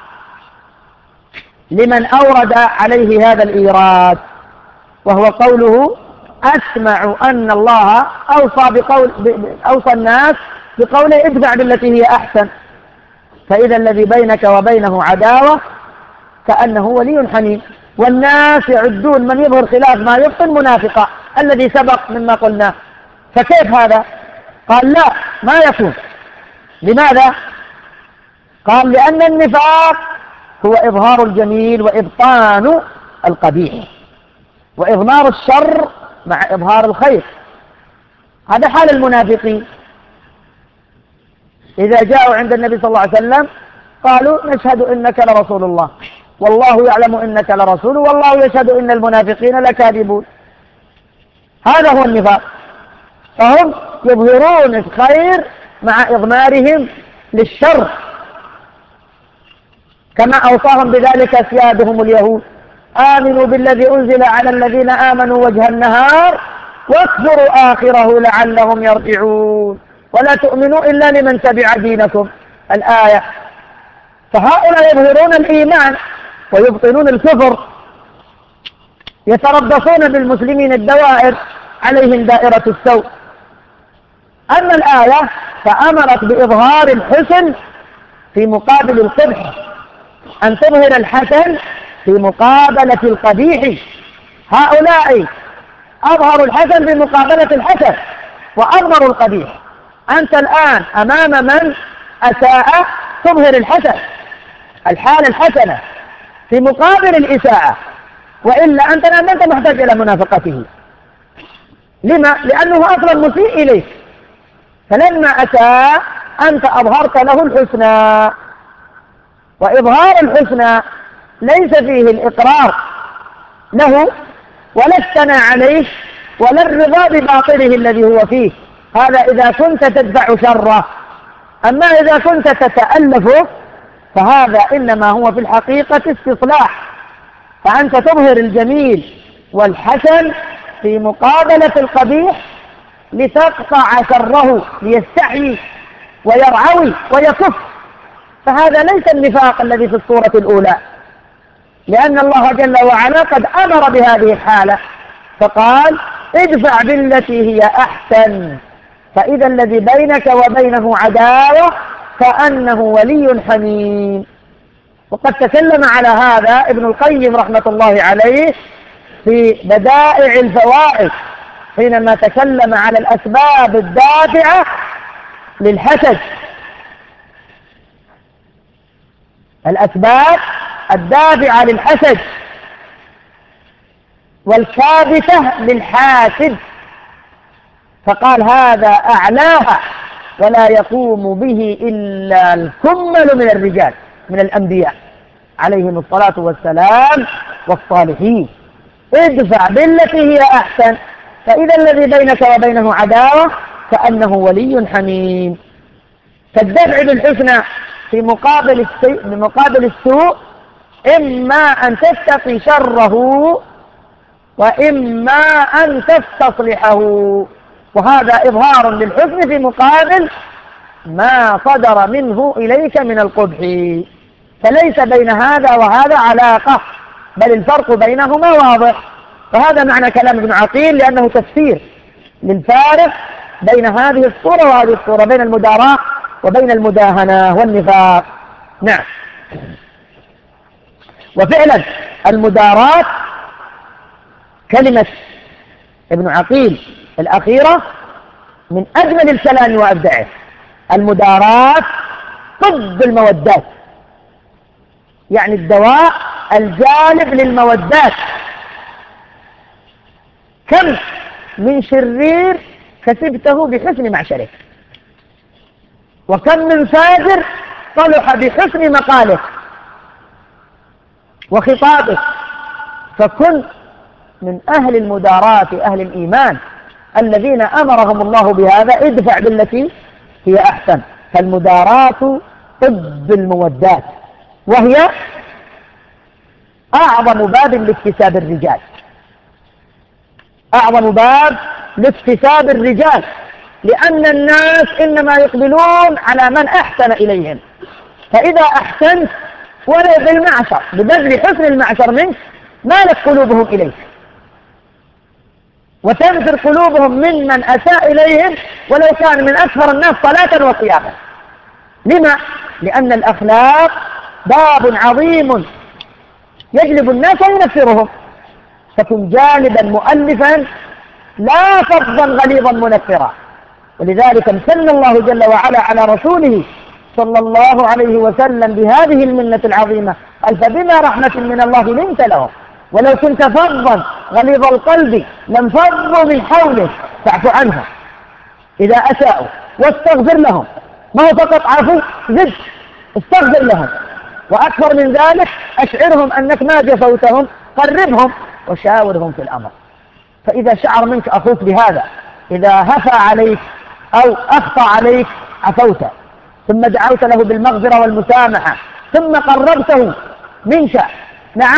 لمن أورد عليه هذا الإيراد، وهو قوله: أسمع أن الله أوصى, بقول أوصى الناس بقوله ادفع بالتي هي أحسن، فإذا الذي بينك وبينه عداوة كأنه ولي حميم. والناس يعدون من يظهر خلاف ما يبطن منافقا، الذي سبق مما قلنا. فكيف هذا؟ قال لا، ما يكون. لماذا؟ قال لأن النفاق هو إظهار الجميل وإبطان القبيح وإضمار الشر مع إظهار الخير. هذا حال المنافقين. إذا جاءوا عند النبي صلى الله عليه وسلم قالوا: نشهد إنك لرسول الله والله يعلم إنك لرسول والله يشهد إن المنافقين لكاذبون. هذا هو النفاق. فهم يظهرون الخير مع إضمارهم للشر، كما أوصاهم بذلك أسيادهم اليهود: آمنوا بالذي أنزل على الذين آمنوا وجه النهار واكفروا آخره لعلهم يرجعون ولا تؤمنوا إلا لمن تبع دينكم الآية. فهؤلاء يظهرون الإيمان ويبطنون الكفر، يتربصون بالمسلمين الدوائر، عليهم دائرة السوء. أما الآية فأمرت بإظهار الحسن في مقابل القبح، أن تظهر الحسن في مقابلة القبيح. هؤلاء أظهروا الحسن في مقابلة الحسن وأظهروا القبيح. أنت الآن أمام من أساء تظهر الحسن، الحالة الحسنة في مقابل الإساءة، وإلا أنت لم أنت محتاج إلى منافقته. لما؟ لأنه أصلا مسيء إليك، فلما أساء أنت أظهرت له الحسنى. وإظهار الحسنى ليس فيه الإقرار له ولا الثناء عليه ولا الرضا بباطله الذي هو فيه، هذا إذا كنت تدفع شره. أما إذا كنت تتألفه فهذا إنما هو في الحقيقة استصلاح، فأنت تظهر الجميل والحسن في مقابلة القبيح لتقطع شره، ليستحيي ويرعوي ويكف. فهذا ليس النفاق الذي في الصورة الأولى، لأن الله جل وعلا قد أمر بهذه الحالة فقال ادفع بالتي هي أحسن فإذا الذي بينك وبينه عداوة كأنه ولي حميم. وقد تكلم على هذا ابن القيم رحمة الله عليه في بدائع الفوائد حينما تكلم على الأسباب الدافعة للحسد، الأسباب الدافعة للحسد والكابتة للحاسد، فقال هذا أعلاها ولا يقوم به إلا الكمل من الرجال من الأنبياء عليهم الصلاة والسلام والصالحين. ادفع بالتي هي أحسن فإذا الذي بينك وبينه عداوة كأنه ولي حميم. فالدفع بالحسنى في مقابل السوء, بمقابل السوء إما أن تتقي شره وإما أن تستصلحه، وهذا إظهار للحسن في مقابل ما صدر منه إليك من القبح. فليس بين هذا وهذا علاقة، بل الفرق بينهما واضح. فهذا معنى كلام ابن عقيل، لأنه تفسير للفارق بين هذه الصورة وهذه الصورة، بين المداراة وبين المداهنة والنفاق. نعم. وفعلا المداراة كلمة ابن عقيل الأخيرة من أجمل الكلام وأبدعه. المداراة طب المودات، يعني الدواء الجالب للمودات. كم من شرير كسبته بحسن معشره، وكم من فاجر صلح بحسن مقاله وخطابه. فكن من أهل المداراة أهل الإيمان الذين أمرهم الله بهذا، ادفع بالتي هي أحسن. فالمداراة طب المودات، وهي أعظم باب لاكتساب الرجال، أعظم باب لاكتساب الرجال، لأن الناس إنما يقبلون على من أحسن إليهم. فإذا أحسنت ولو بالمعشر ببذل حسن المعشر منك مالت قلوبهم إليك، وتنفر قلوبهم ممن أساء إليهم ولو كان من أكثر الناس صلاة وصياما. لما؟ لأن الأخلاق باب عظيم يجلب الناس وينفرهم، فكن جانبا مؤلفا لا فظا غليظا منفرا. ولذلك امتن الله جل وعلا على رسوله صلى الله عليه وسلم بهذه المنة العظيمة، قال فبما رحمة من الله لنت لهم ولو كنت فظا غليظ القلب لانفضوا من حولك فاعف عنهم إذا أساءوا واستغفر لهم. ما هو فقط عفو، زد استغفر لهم، وأكثر من ذلك أشعرهم أنك ما جفوتهم، قربهم وشاورهم في الأمر. فإذا شعر منك أخوك بهذا، إذا هفى عليك أو أخطأ عليك عفوت، ثم دعوت له بالمغفرة والمسامحة، ثم قربته منك، نعم،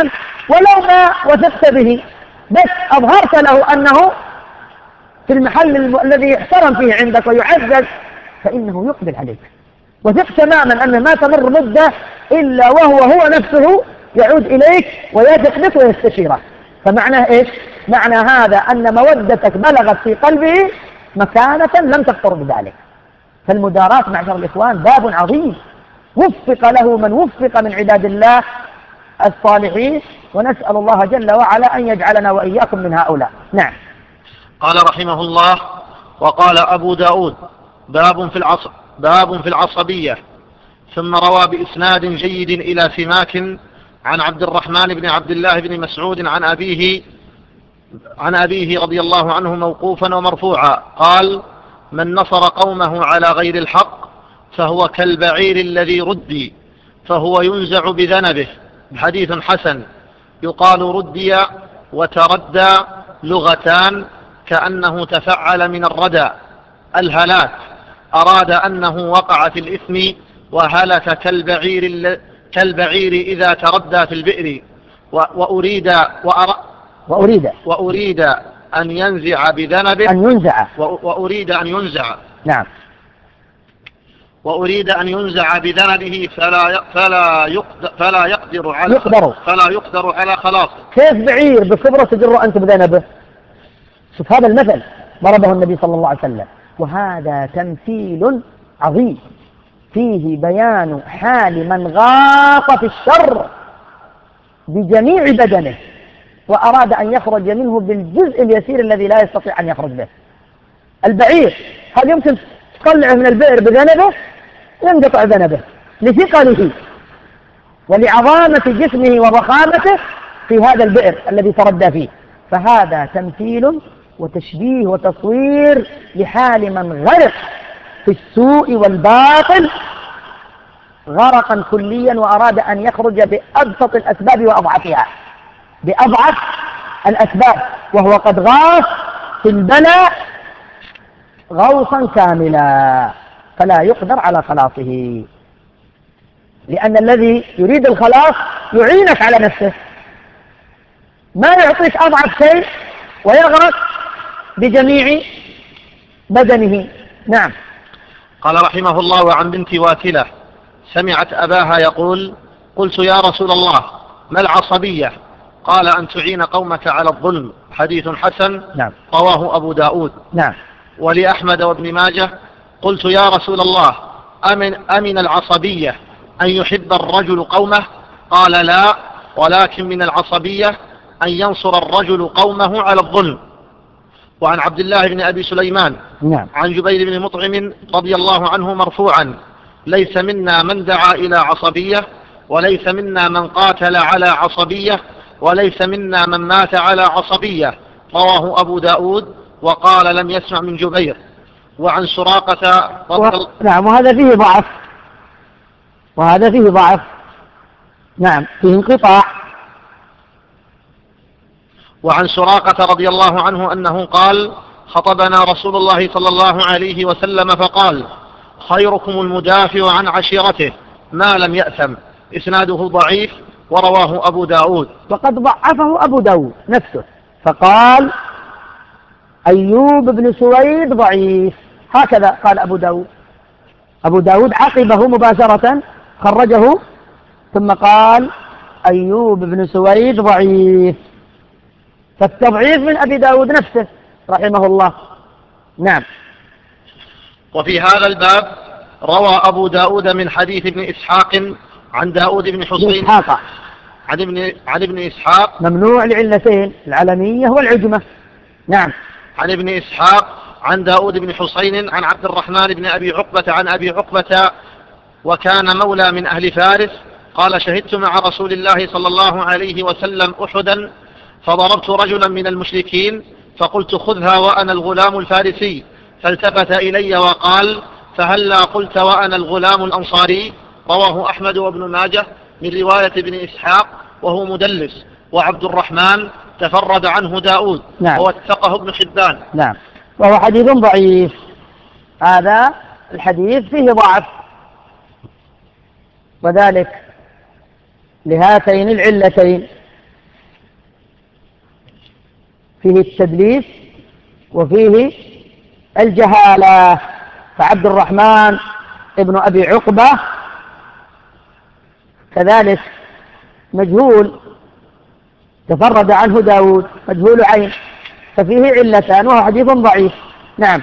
ولو ما وثقت به بس أظهرت له أنه في المحل الم... الذي يحترم فيه عندك ويعزز، فإنه يقبل عليك، وثق تماما أن ما تمر مدة إلا وهو هو نفسه يعود إليك ويثق بك ويستشيره. فمعنى إيش؟ معنى هذا أن مودتك بلغت في قلبه مكانة لم تخطر بذلك. فالمداراة معشر الإخوان باب عظيم وفق له من وفق من عباد الله الصالحين، ونسأل الله جل وعلا أن يجعلنا وإياكم من هؤلاء. نعم. قال رحمه الله: وقال أبو داود: باب في العصب باب في العصبية. ثم روى بإسناد جيد إلى سماك عن عبد الرحمن بن عبد الله بن مسعود عن أبيه عن أبيه رضي الله عنه موقوفا ومرفوعا قال: من نصر قومه على غير الحق فهو كالبعير الذي ردي فهو ينزع بذنبه. حديث حسن. يقال ردي وتردى لغتان، كأنه تفعل من الردى الهلاك، أراد أنه وقع في الإثم، وهلك كالبعير, كالبعير إذا تردى في البئر. وأريد, وأريد, وأريد أن ينزع بذنبه أن ينزع وأريد أن ينزع نعم وأريد أن ينزع بذنبه فلا فلا يقدر فلا يقدر على يقدر فلا يقدر على خلاصه. كيف بعير بكبره تجر أنت بذنبه؟ شوف هذا المثل ضربه النبي صلى الله عليه وسلم، وهذا تمثيل عظيم فيه بيان حال من غاط في الشر بجميع بدنه وأراد أن يخرج منه بالجزء اليسير الذي لا يستطيع أن يخرج به. البعير هل يمكن تطلعه من البئر بذنبه؟ ينقطع ذنبه لثقله ولعظامة جسمه وضخامته في هذا البئر الذي تردى فيه. فهذا تمثيل وتشبيه وتصوير لحال من غرق في السوء والباطل غرقا كليا وأراد أن يخرج بأبسط الأسباب وأضعفها، بأضعف الأسباب، وهو قد غاص في البلاء غوصا كاملا فلا يقدر على خلاصه، لأن الذي يريد الخلاص يعينك على نفسه، ما يعطيك أضعف شيء ويغرق بجميع بدنه. نعم. قال رحمه الله: وعن بنت واكلة سمعت أباها يقول: قلت يا رسول الله ما العصبية؟ قال: أن تعين قومك على الظلم. حديث حسن. نعم. رواه أبو داود. نعم. ولأحمد وابن ماجه: قلت يا رسول الله أمن, أمن العصبية أن يحب الرجل قومه؟ قال: لا، ولكن من العصبية أن ينصر الرجل قومه على الظلم. وعن عبد الله بن أبي سليمان نعم. عن جبير بن مطعم رضي الله عنه مرفوعا: ليس منا من دعا إلى عصبية، وليس منا من قاتل على عصبية، وليس منا من مات على عصبية. رواه أبو داود وقال لم يسمع من جبير. وعن سراقة و... نعم. وهذا فيه ضعف وهذا فيه ضعف نعم فيه انقطاع. وعن سراقة رضي الله عنه أنه قال: خطبنا رسول الله صلى الله عليه وسلم فقال: خيركم المدافع عن عشيرته ما لم يأثم. إسناده ضعيف ورواه أبو داود. وقد ضعفه أبو داود نفسه فقال: أيوب بن سويد ضعيف، هكذا قال أبو داود. أبو داود عقبه مباشرة خرجه ثم قال: أيوب بن سويد ضعيف، فالتضعيف من أبي داود نفسه رحمه الله. نعم. وفي هذا الباب روى أبو داود من حديث ابن إسحاق عن داود بن حسين إسحاق عن ابن, عن ابن إسحاق ممنوع لعلتين: العلمية والعجمة. نعم. عن ابن إسحاق عن داود بن حسين عن عبد الرحمن بن أبي عقبة عن أبي عقبة وكان مولى من أهل فارس قال: شهدت مع رسول الله صلى الله عليه وسلم أحدا فضربت رجلا من المشركين فقلت: خذها وأنا الغلام الفارسي. فالتفت إلي وقال: فهلا قلت وأنا الغلام الأنصاري. رواه أحمد وابن ماجه من رواية ابن إسحاق وهو مدلس. وعبد الرحمن تفرد عنه داود. نعم. ووثقه ابن حبان. نعم. وهو حديث ضعيف، هذا الحديث فيه ضعف، وذلك لهاتين العلتين: فيه التدليس وفيه الجهالة. فعبد الرحمن ابن أبي عقبة كذلك مجهول تفرد عنه داود، مجهول عين، ففيه علتان وهو حديث ضعيف. نعم.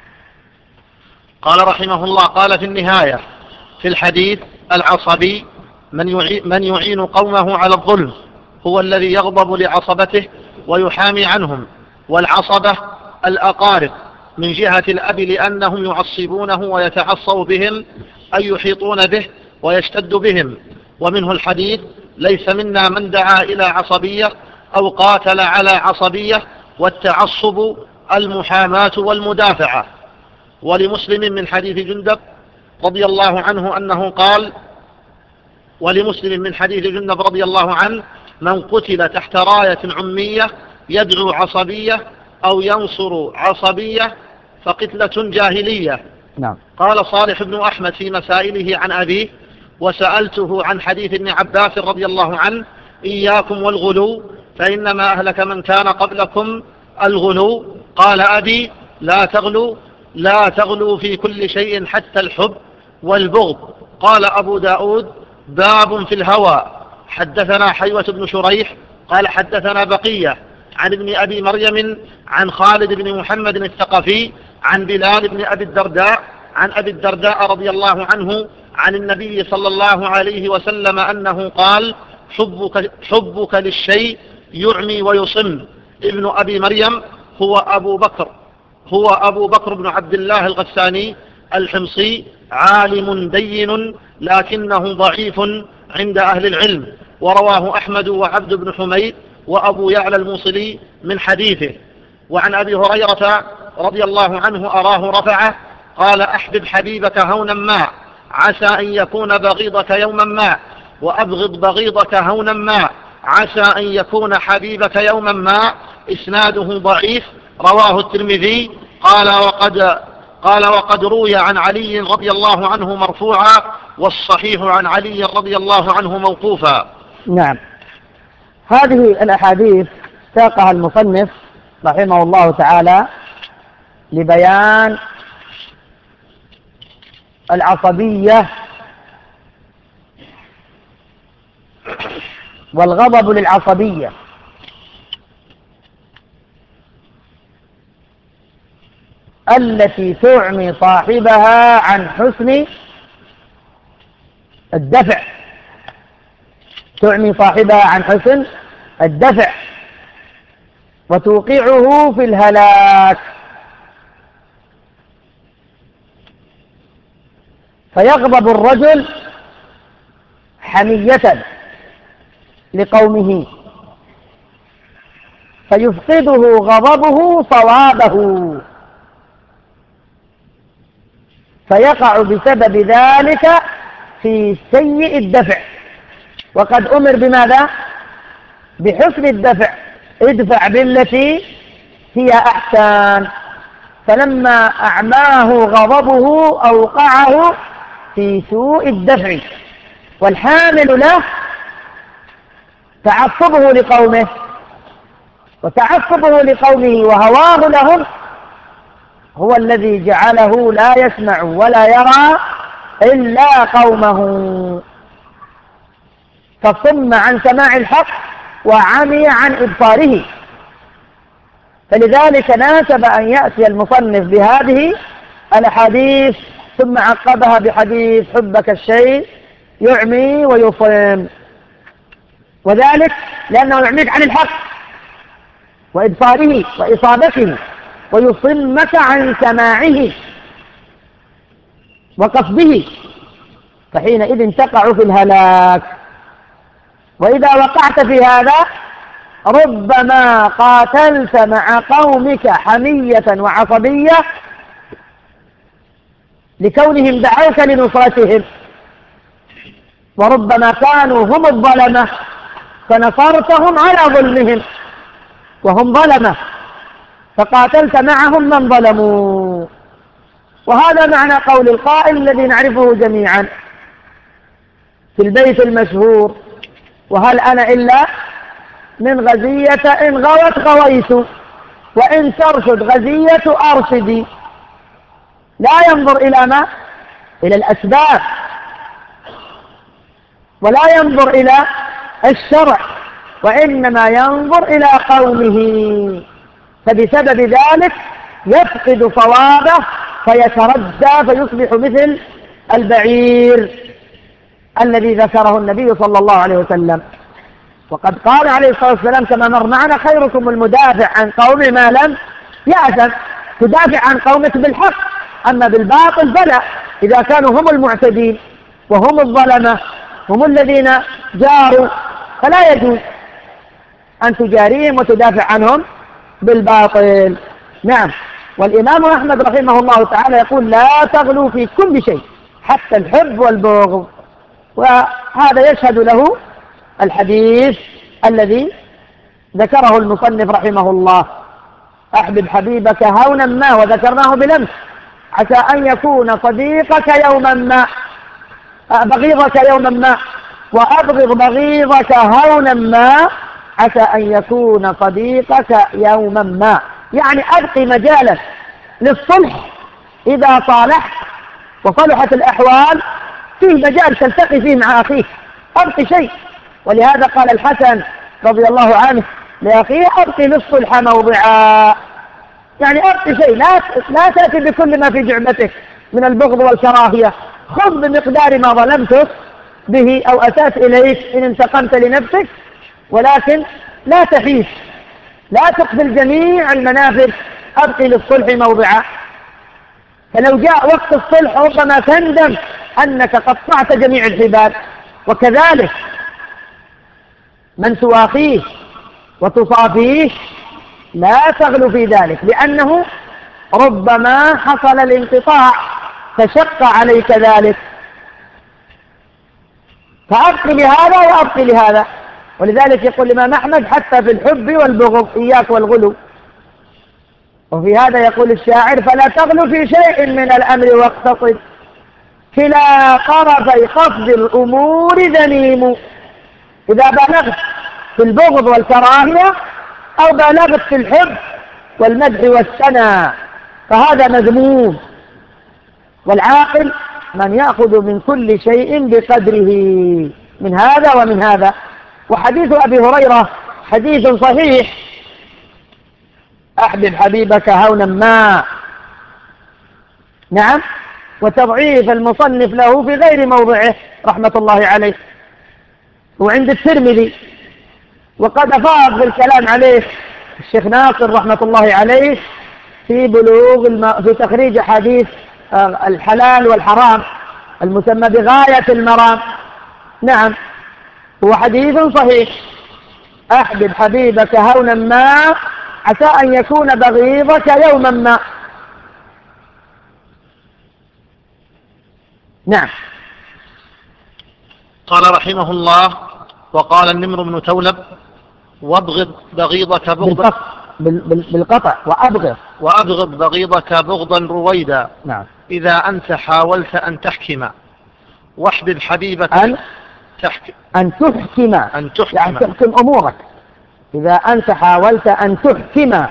قال رحمه الله: قال في النهاية في الحديث: العصبي من يعين, من يعين قومه على الظلم، هو الذي يغضب لعصبته ويحامي عنهم، والعصبة الأقارب من جهة الأب لأنهم يعصبونه ويتعصب بهم أي يحيطون به ويشتد بهم. ومنه الحديث: ليس منا من دعا إلى عصبية أو قاتل على عصبية، والتعصب المحاماة والمدافعة. ولمسلم من حديث جندب رضي الله عنه أنه قال ولمسلم من حديث جندب رضي الله عنه: من قتل تحت راية عمية يدعو عصبية أو ينصر عصبية فقتلة جاهلية. نعم. قال صالح بن أحمد في مسائله عن أبيه: وسألته عن حديث ابن عباس رضي الله عنه: إياكم والغلو فإنما أهلك من كان قبلكم الغلو. قال أبي: لا تغلو لا تغلو في كل شيء حتى الحب والبغض. قال أبو داود: باب في الهوى. حدثنا حيوة بن شريح قال حدثنا بقية عن ابن أبي مريم عن خالد بن محمد الثقفي عن بلال بن أبي الدرداء عن أبي الدرداء رضي الله عنه عن النبي صلى الله عليه وسلم أنه قال: حبك, حبك للشيء يعمي ويصم. ابن أبي مريم هو أبو بكر هو أبو بكر بن عبد الله الغساني الحمصي، عالم دين لكنه ضعيف عند أهل العلم، ورواه أحمد وعبد بن حميد وأبو يعلى الموصلي من حديثه. وعن أبي هريرة رضي الله عنه أراه رفعه قال: أحبب حبيبك هونا ما عسى أن يكون بغيضك يوما ما، وأبغض بغيضك هونا ما عسى أن يكون حبيبك يوما ما. إسناده ضعيف، رواه الترمذي. قال وقد قال وقد روي عن علي رضي الله عنه مرفوعا، والصحيح عن علي رضي الله عنه موقوفا. نعم. هذه الأحاديث ساقها المصنف رحمه الله تعالى لبيان العصبية والغضب للعصبية، التي تعمي صاحبها عن حسن الدفع تعمي صاحبها عن حسن الدفع وتوقعه في الهلاك. فيغضب الرجل حمية لقومه فيفقده غضبه صوابه، فيقع بسبب ذلك في سيء الدفع. وقد أمر بماذا؟ بحسن الدفع، ادفع بالتي هي أحسن. فلما أعماه غضبه أوقعه في سوء الدفع، والحامل له تعصبه لقومه، وتعصبه لقومه وهواه لهم هو الذي جعله لا يسمع ولا يرى إلا قومه، فصم عن سماع الحق وعمي عن إبصاره. فلذلك ناسب أن يأتي المصنف بهذه الأحاديث ثم عقبها بحديث حبك الشيء يعمي ويصم، وذلك لأنه يعميك عن الحق وإبصاره وإصابته، ويصمك عن سماعه وقصده، فحينئذ تقع في الهلاك. وإذا وقعت في هذا ربما قاتلت مع قومك حمية وعصبية لكونهم دعوك لنصرتهم، وربما كانوا هم الظلمة فنصرتهم على ظلمهم وهم ظلمة، فقاتلت معهم من ظلموا. وهذا معنى قول القائل الذي نعرفه جميعا في البيت المشهور: وهل أنا إلا من غزية إن غوت غويت. وإن ترشد غزية أرشدي. لا ينظر إلى ما؟ إلى الأسباب، ولا ينظر إلى الشرع، وإنما ينظر إلى قومه، فبسبب ذلك يفقد صوابه فيتردى فيصبح مثل البعير الذي ذكره النبي صلى الله عليه وسلم. وقد قال عليه الصلاة والسلام كما مر معنا: خيركم المدافع عن قومه ما لم يأثم. تدافع عن قومك بالحق، أما بالباطل فلا. إذا كانوا هم المعتدين وهم الظلمة هم الذين جاروا فلا يجوز أن تجاريهم وتدافع عنهم بالباطل. نعم. والإمام أحمد رحمه الله تعالى يقول: لا تغلوا في كل شيء حتى الحب والبغض. وهذا يشهد له الحديث الذي ذكره المصنف رحمه الله: أحبب حبيبك هونا ما، وذكرناه بالأمس، عسى أن يكون صديقك يوما ما، بغيضك يوما ما، وأبغض بغيضك هونا ما، عسى أن يكون صديقك يوما ما. يعني أبقي مجالا للصلح إذا صالحت وصلحت الأحوال، فيه مجال تلتقي فيه مع أخيك، أبقي شيء. ولهذا قال الحسن رضي الله عنه لأخيه: أبقي للصلح موضعا. يعني أبقي شيء، لا لا تأتي بكل ما في جعبتك من البغض والكراهية، خذ بمقدار ما ظلمتك به أو أتات إليك إن انتقمت لنفسك، ولكن لا تحيش، لا تقبل جميع المنافذ، أبقي للصلح موضعا. فلو جاء وقت الصلح ربما تندم أنك قطعت جميع الحبال. وكذلك من تواخيه وتصافيه لا تغلو في ذلك، لأنه ربما حصل الانقطاع فشق عليك ذلك، فأبقي لهذا وأبقي لهذا. ولذلك يقول الإمام أحمد: حتى في الحب والبغض إياك والغلو. وفي هذا يقول الشاعر: فلا تغلو في شيء من الأمر واقتصد، كلا طرفي قصد الأمور ذميم. إذا بلغت في البغض والكراهية أو بلغت في الحب والمدح والثناء فهذا مذموم. والعاقل من يأخذ من كل شيء بقدره، من هذا ومن هذا. وحديث أبي هريرة حديث صحيح: أحبب حبيبك هونا ما. نعم. وتضعيف المصنف له في غير موضعه رحمة الله عليه، وعند الترمذي. وقد أفاض في الكلام عليه الشيخ ناصر رحمة الله عليه في بلوغ الم... في تخريج حديث الحلال والحرام المسمى بغاية المرام. نعم، هو حديث صحيح: أحبب حبيبك هونا ما، عسى أن يكون بغيضك يوما ما. نعم. قال رحمه الله: وقال النمر بن تولب: وابغض بغيضك بغضا بالقطع وأبغض وأبغض بغيضك بغضا رويدا. نعم. إذا أنت حاولت أن تحكم واحبب حبيبك أن تحكم أن تحكم أن تحكم يعني تحكم أمورك. إذا أنت حاولت أن تحكم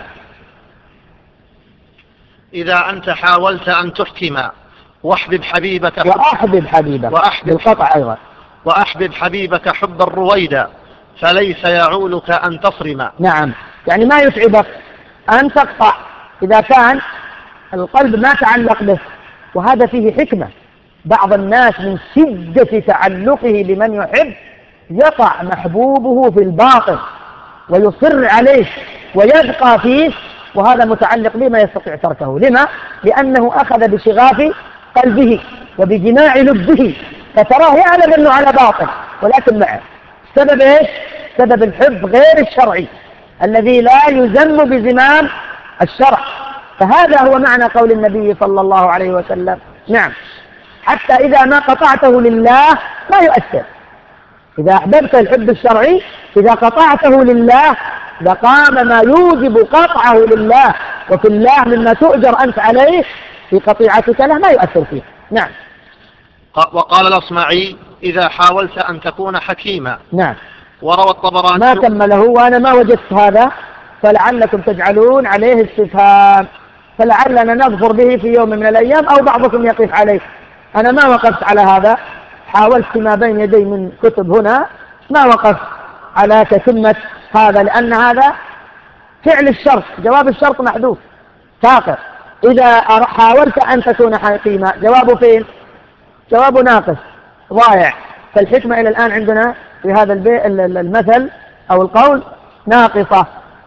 إذا أنت حاولت أن تحكم واحبب حبيبك وأحبب حبيبك وأحبب بالقطع أيضا وأحبب حبيبك حبا رويدا، فليس يعولك أن تصرم. نعم، يعني ما يتعبك أن تقطع إذا كان القلب ما تعلق به. وهذا فيه حكمة. بعض الناس من شدة تعلقه بمن يحب يقع محبوبه في الباطل ويصر عليه ويبقى فيه، وهذا متعلق به ما يستطيع تركه. لما؟ لأنه أخذ بشغاف قلبه وبجماع لبه، فتراه يعلم أنه على باطل ولكن معه. سبب إيش؟ سبب الحب غير الشرعي الذي لا يزم بزمام الشرع. فهذا هو معنى قول النبي صلى الله عليه وسلم. نعم، حتى إذا ما قطعته لله ما يؤثر. إذا أحببت الحب الشرعي، إذا قطعته لله، لقام ما يوجب قطعه لله وفي الله مما تؤجر أنت عليه في قطيعتك له ما يؤثر فيه. نعم. وقال الأصمعي: إذا حاولت أن تكون حكيما. نعم. وروى الطبراني ما كمله وأنا ما وجدت هذا فلعلكم تجعلون عليه استفهام، فلعلنا نظفر به في يوم من الأيام أو بعضكم يقف عليه. أنا ما وقفت على هذا، حاولت ما بين يدي من كتب هنا، ما وقفت على تتمة هذا، لأن هذا فعل الشرط، جواب الشرط محذوف ساقط. إذا حاولت أن تكون حكيما جوابه فين؟ جوابه ناقص ضائع. فالحكمة إلى الآن عندنا في هذا المثل أو القول ناقصة،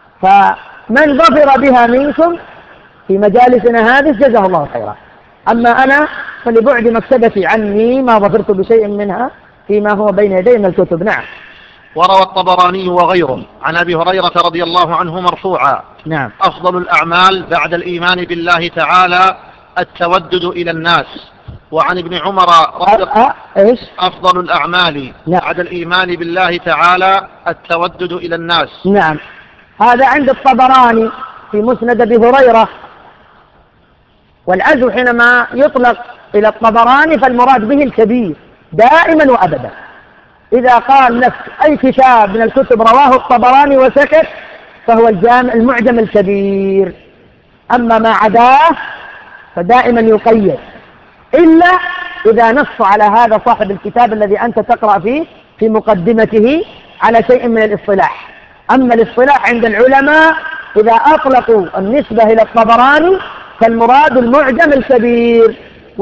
فمن ظفر بها منكم في مجالسنا هذه جزاه الله خيرا. أما أنا فلبعد مكتبتي عني ما ظفرت بشيء منها فيما هو بين يدي من الكتب. نعم. وروى الطبراني وغيره عن أبي هريرة رضي الله عنه مرفوعا: نعم. أفضل الأعمال بعد الإيمان بالله تعالى التودد إلى الناس. وعن ابن عمر رضي الله إيش؟ أفضل الأعمال نعم. بعد الإيمان بالله تعالى التودد إلى الناس. نعم. هذا عند الطبراني في مسند أبي هريرة. والعزو حينما يطلق إلى الطبراني فالمراد به الكبير دائما وأبدا. إذا قال لك أي كتاب من الكتب رواه الطبراني وسكت فهو الجامع المعجم الكبير. أما ما عداه فدائما يقيد، إلا إذا نص على هذا صاحب الكتاب الذي أنت تقرأ فيه في مقدمته على شيء من الاصطلاح. أما الاصطلاح عند العلماء إذا أطلقوا النسبة إلى الطبراني فالمراد المعجم الكبير.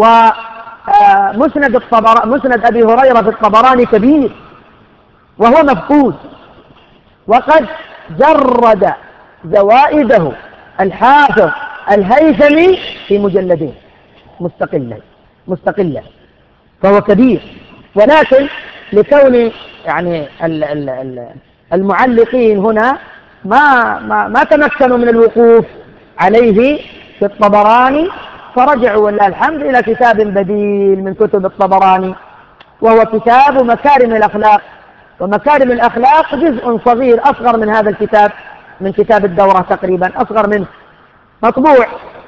ومسند الطبر... مسند أبي هريرة في الطبراني كبير وهو مفقود، وقد جرد زوائده الحافظ الهيثمي في مجلدين مستقلة مستقلة فهو كبير. ولكن لكون يعني المعلقين هنا ما ما ما تمكنوا من الوقوف عليه في الطبراني فرجعوا ولله الحمد إلى كتاب بديل من كتب الطبراني، وهو كتاب مكارم الأخلاق. ومكارم الأخلاق جزء صغير أصغر من هذا الكتاب، من كتاب الدورة تقريبا أصغر منه، مطبوع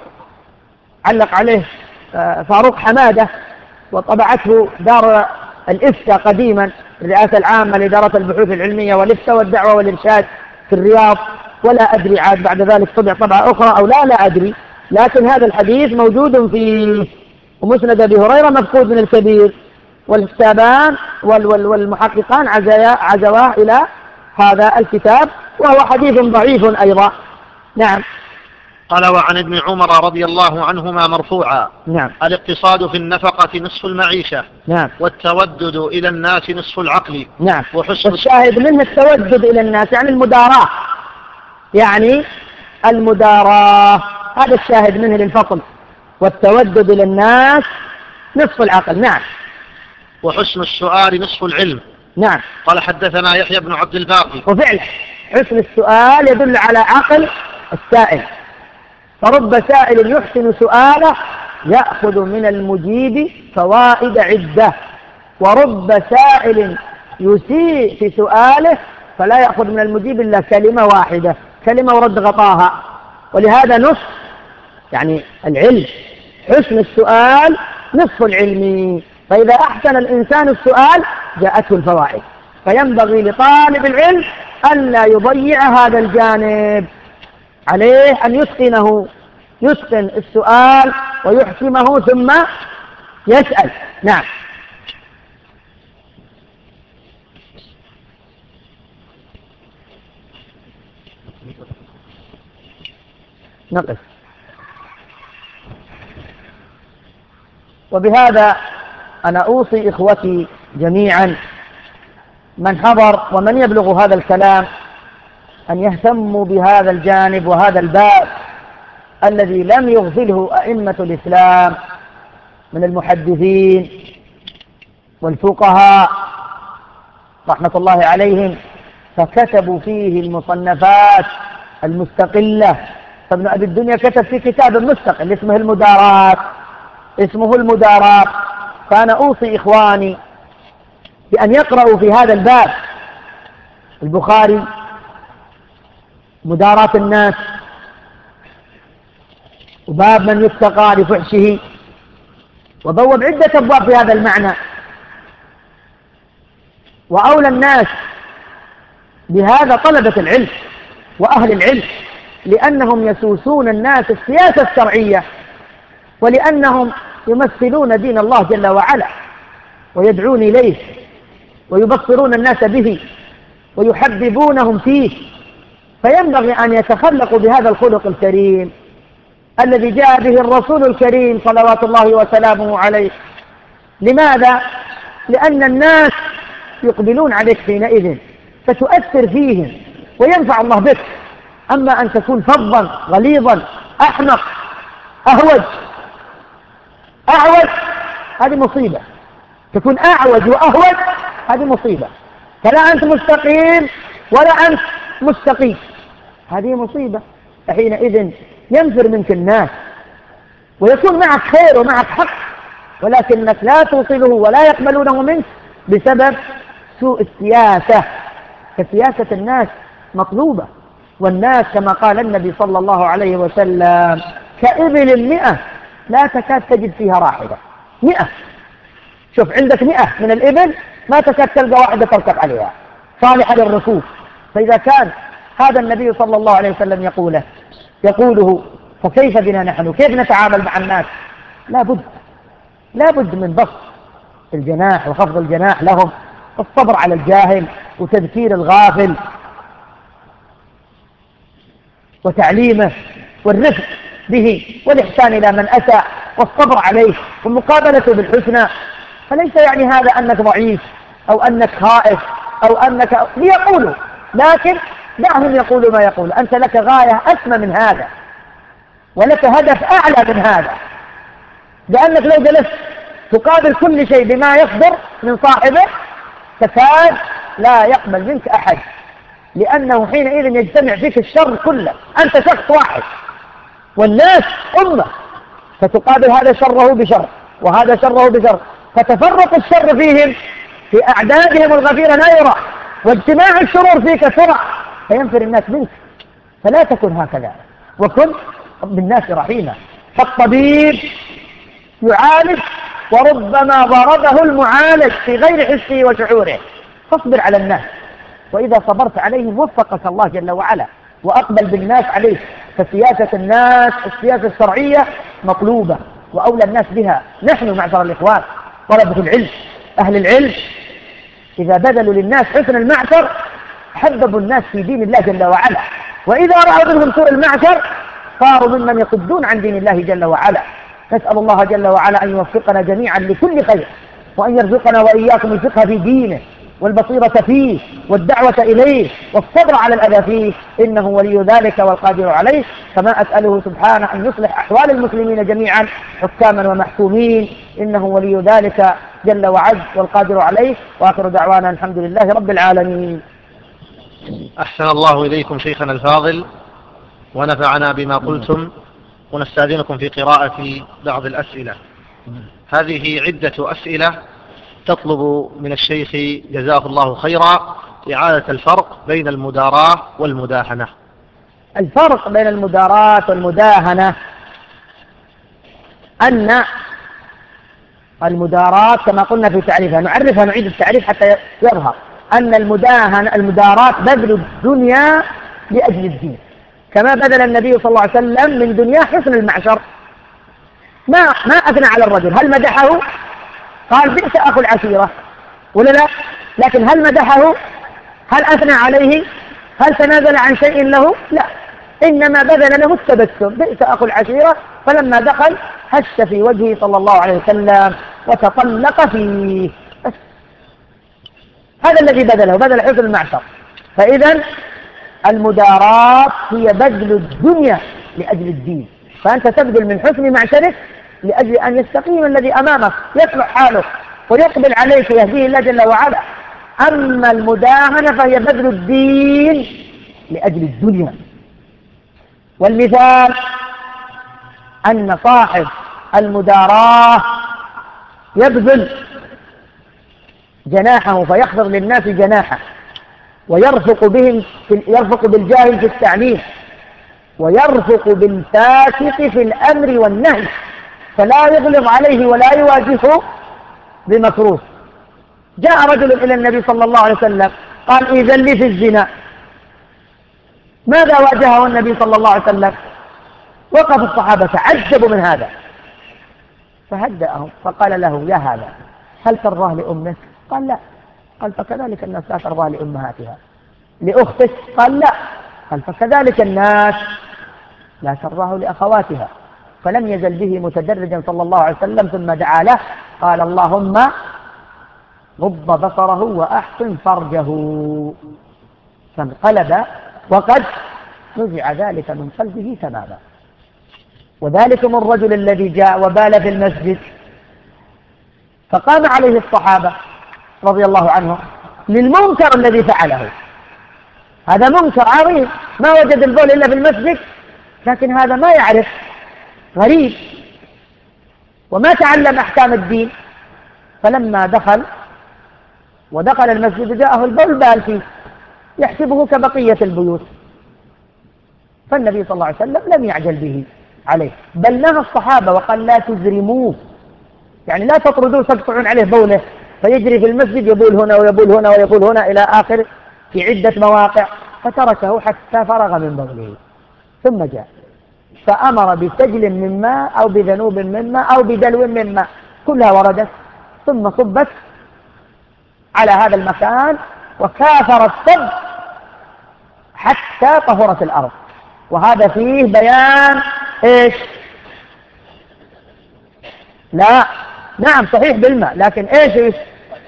علق عليه فاروق حمادة وطبعته دار الإفتاء قديما، الرئاسة العامة لإدارة البحوث العلمية والإفتاء والدعوة والإرشاد في الرياض، ولا أدري عاد بعد ذلك طبع طبعة أخرى أو لا لا أدري. لكن هذا الحديث موجود في مسند أبي هريرة مفقود من الكبير، والكتابان والمحققان عزواه إلى هذا الكتاب، وهو حديث ضعيف أيضا. نعم. قال: وعن ابن عمر رضي الله عنهما مرفوعا: نعم. الاقتصاد في النفقة نصف المعيشة. نعم. والتودد إلى الناس نصف العقل. نعم. وحسن والشاهد منه التودد إلى الناس يعني المداراة، يعني المداراة، هذا الشاهد منه للفصل. والتودد إلى الناس نصف العقل. نعم. وحسن السؤال نصف العلم. نعم. قال: حدثنا يحيى بن عبد الباقي. وفعلا حسن السؤال يدل على عقل السائل، فرب سائل يحسن سؤاله يأخذ من المجيب فوائد عدة، ورب سائل يسيء في سؤاله فلا يأخذ من المجيب إلا كلمة واحدة، كلمة ورد غطاها. ولهذا نصف يعني العلم، حسن السؤال نصف العلم. فإذا أحسن الإنسان السؤال جاءته الفوائد، فينبغي لطالب العلم أن لا يضيع هذا الجانب، عليه أن يتقنه، يتقن السؤال ويحكمه ثم يسأل. نعم. نقف. وبهذا أنا أوصي إخوتي جميعا من حضر ومن يبلغ هذا الكلام أن يهتموا بهذا الجانب وهذا الباب الذي لم يغفله أئمة الإسلام من المحدثين والفقهاء رحمة الله عليهم، فكتبوا فيه المصنفات المستقلة. فابن أبي الدنيا كتب في كتاب مستقل اسمه المدارات اسمه المدارات فأنا أوصي إخواني بأن يقرأوا في هذا الباب. البخاري مداراة الناس، وباب من يتقى لفحشه، وبوب عدة أبواب في هذا المعنى. وأولى الناس بهذا طلبة العلم، وأهل العلم، لأنهم يسوسون الناس السياسة الشرعية، ولأنهم يمثلون دين الله جل وعلا ويدعون إليه ويبصرون الناس به ويحببونهم فيه، فينبغي أن يتخلقوا بهذا الخلق الكريم الذي جاء به الرسول الكريم صلوات الله وسلامه عليه. لماذا؟ لأن الناس يقبلون عليك حينئذ فتؤثر فيهم وينفع الله بك. أما أن تكون فظا غليظا أحمق أهوج أعوج، هذه مصيبة. تكون أعوج وأهوج، هذه مصيبة. فلا أنت مستقيم ولا أنت مستقيم، هذه مصيبة. فحينئذ ينفر منك الناس ويكون معك خير ومعك حق، ولكنك لا توصله ولا يقبلونه منك بسبب سوء السياسة. فسياسة الناس مطلوبة، والناس كما قال النبي صلى الله عليه وسلم كإبل مئة لا تكاد تجد فيها راحلة. مئة، شوف عندك مئة من الإبل ما تكاد تلقى واحدة تركب عليها صالحة للركوب. فإذا كان هذا النبي صلى الله عليه وسلم يقوله يقوله فكيف بنا نحن؟ كيف نتعامل مع الناس؟ لا بد لا بد من بسط الجناح وخفض الجناح لهم، والصبر على الجاهل وتذكير الغافل وتعليمه والرفق به والإحسان إلى من أساء والصبر عليه ومقابلته بالحسنى. فليس يعني هذا أنك ضعيف أو أنك خائف أو أنك ليقولوا، لكن دعهم يقولوا ما يقول. أنت لك غاية أسمى من هذا ولك هدف أعلى من هذا، لأنك لو جلست تقابل كل شيء بما يصدر من صاحبه تكاد لا يقبل منك أحد، لأنه حينئذ يجتمع فيك الشر كله. أنت شخص واحد والناس أمة، فتقابل هذا شره بشر وهذا شره بشر، فتفرق الشر فيهم في أعدادهم الغفيرة لا يرى، واجتماع الشرور فيك ترى، فينفر الناس منك. فلا تكن هكذا، وكن بالناس رحيما. فالطبيب يعالج وربما ضربه المعالج في غير حسه وشعوره، فاصبر على الناس، وإذا صبرت عليهم وفقك الله جل وعلا وأقبل بالناس عليه. فسياسة الناس السياسة الشرعية مطلوبة وأولى الناس بها. نحن معشر الإخوان طلبة العلم أهل العلم إذا بذلوا للناس حسن المعشر حببوا الناس في دين الله جل وعلا، وإذا رأوا منهم سوء المعشر صاروا ممن يصدون عن دين الله جل وعلا. نسأل الله جل وعلا أن يوفقنا جميعا لكل خير، وأن يرزقنا وإياكم الفقه في دينه والبصيرة فيه والدعوة إليه والصبر على الأذى فيه، إنه ولي ذلك والقادر عليه. كما أسأله سبحانه أن يصلح أحوال المسلمين جميعا حكاما ومحكومين، إنه ولي ذلك جل وعز والقادر عليه. وآخر دعوانا الحمد لله رب العالمين. أحسن الله إليكم شيخنا الفاضل ونفعنا بما قلتم، ونستأذنكم في قراءة بعض الأسئلة. هذه عدة أسئلة تطلب من الشيخ جزاه الله خيرا إعادة الفرق بين المداراة والمداهنة. الفرق بين المداراة والمداهنة أن المداراة كما قلنا في تعريفها، نعرفها نعيد التعريف حتى يظهر أن المداهنة المداراة بذل الدنيا لأجل الدين، كما بذل النبي صلى الله عليه وسلم من دنيا حسن المعشر. ما ما أثنى على الرجل، هل مدحه؟ قال بئس أخو العشيرة ولا لا؟ لكن هل مدحه؟ هل أثنى عليه؟ هل تنازل عن شيء له؟ لا، إنما بذل له التبسم، بئس أخو العشيرة. فلما دخل هش في وجهه صلى الله عليه وسلم وتطلق فيه. هذا الذي بذله، بذل حسن المعشر. فإذا المداراة هي بذل الدنيا لأجل الدين، فأنت تبذل من حسن معشرك لأجل أن يستقيم الذي أمامك، يصلح حاله ويقبل عليك يهديه الله جل وعلا. أما المداهنة فهي بذل الدين لأجل الدنيا. والمثال أن صاحب المداراة يبذل جناحه فيخفض للناس جناحه، ويرفق بهم في يرفق بالجاهل في التعليم، ويرفق بالفاسق في الأمر والنهي، فلا يغلظ عليه ولا يواجهه بمكروه. جاء رجل إلى النبي صلى الله عليه وسلم قال إذن لي في الزنا، ماذا واجهه النبي صلى الله عليه وسلم؟ وقف الصحابة تعجبوا من هذا، فهدأهم فقال له: يا هذا، هل ترضاه لأمك؟ قال: لا. قال: فكذلك الناس لا ترضاه لأمهاتها. لأختك؟ قال: لا. قال: فكذلك الناس لا ترضاه لأخواتها. فلم يزل به متدرجا صلى الله عليه وسلم، ثم دعا له قال: اللهم غض بصره وأحسن فرجه. فانقلب وقد نزع ذلك من قلبه تماما. وذلكم الرجل الذي جاء وبال في المسجد، فقام عليه الصحابة رضي الله عنهم للمنكر الذي فعله. هذا منكر عظيم، ما وجد البول إلا في المسجد، لكن هذا ما يعرف، غريب وما تعلم أحكام الدين. فلما دخل ودخل المسجد جاءه البول بال فيه، يحسبه كبقية البيوت. فالنبي صلى الله عليه وسلم لم يعجل به عليه، بل نهى الصحابة وقال: لا تزرموه، يعني لا تطردوه تقطعون عليه بوله فيجري في المسجد، يبول هنا ويبول هنا ويبول هنا إلى آخر في عدة مواقع. فتركه حتى فرغ من بوله، ثم جاء فأمر بسجل من ماء أو بذنوب من ماء أو بدلو من ماء، كلها وردت، ثم صبت على هذا المكان وكاثر الصب حتى طهرت الأرض. وهذا فيه بيان إيش؟ لا، نعم صحيح بالماء، لكن إيش إيش؟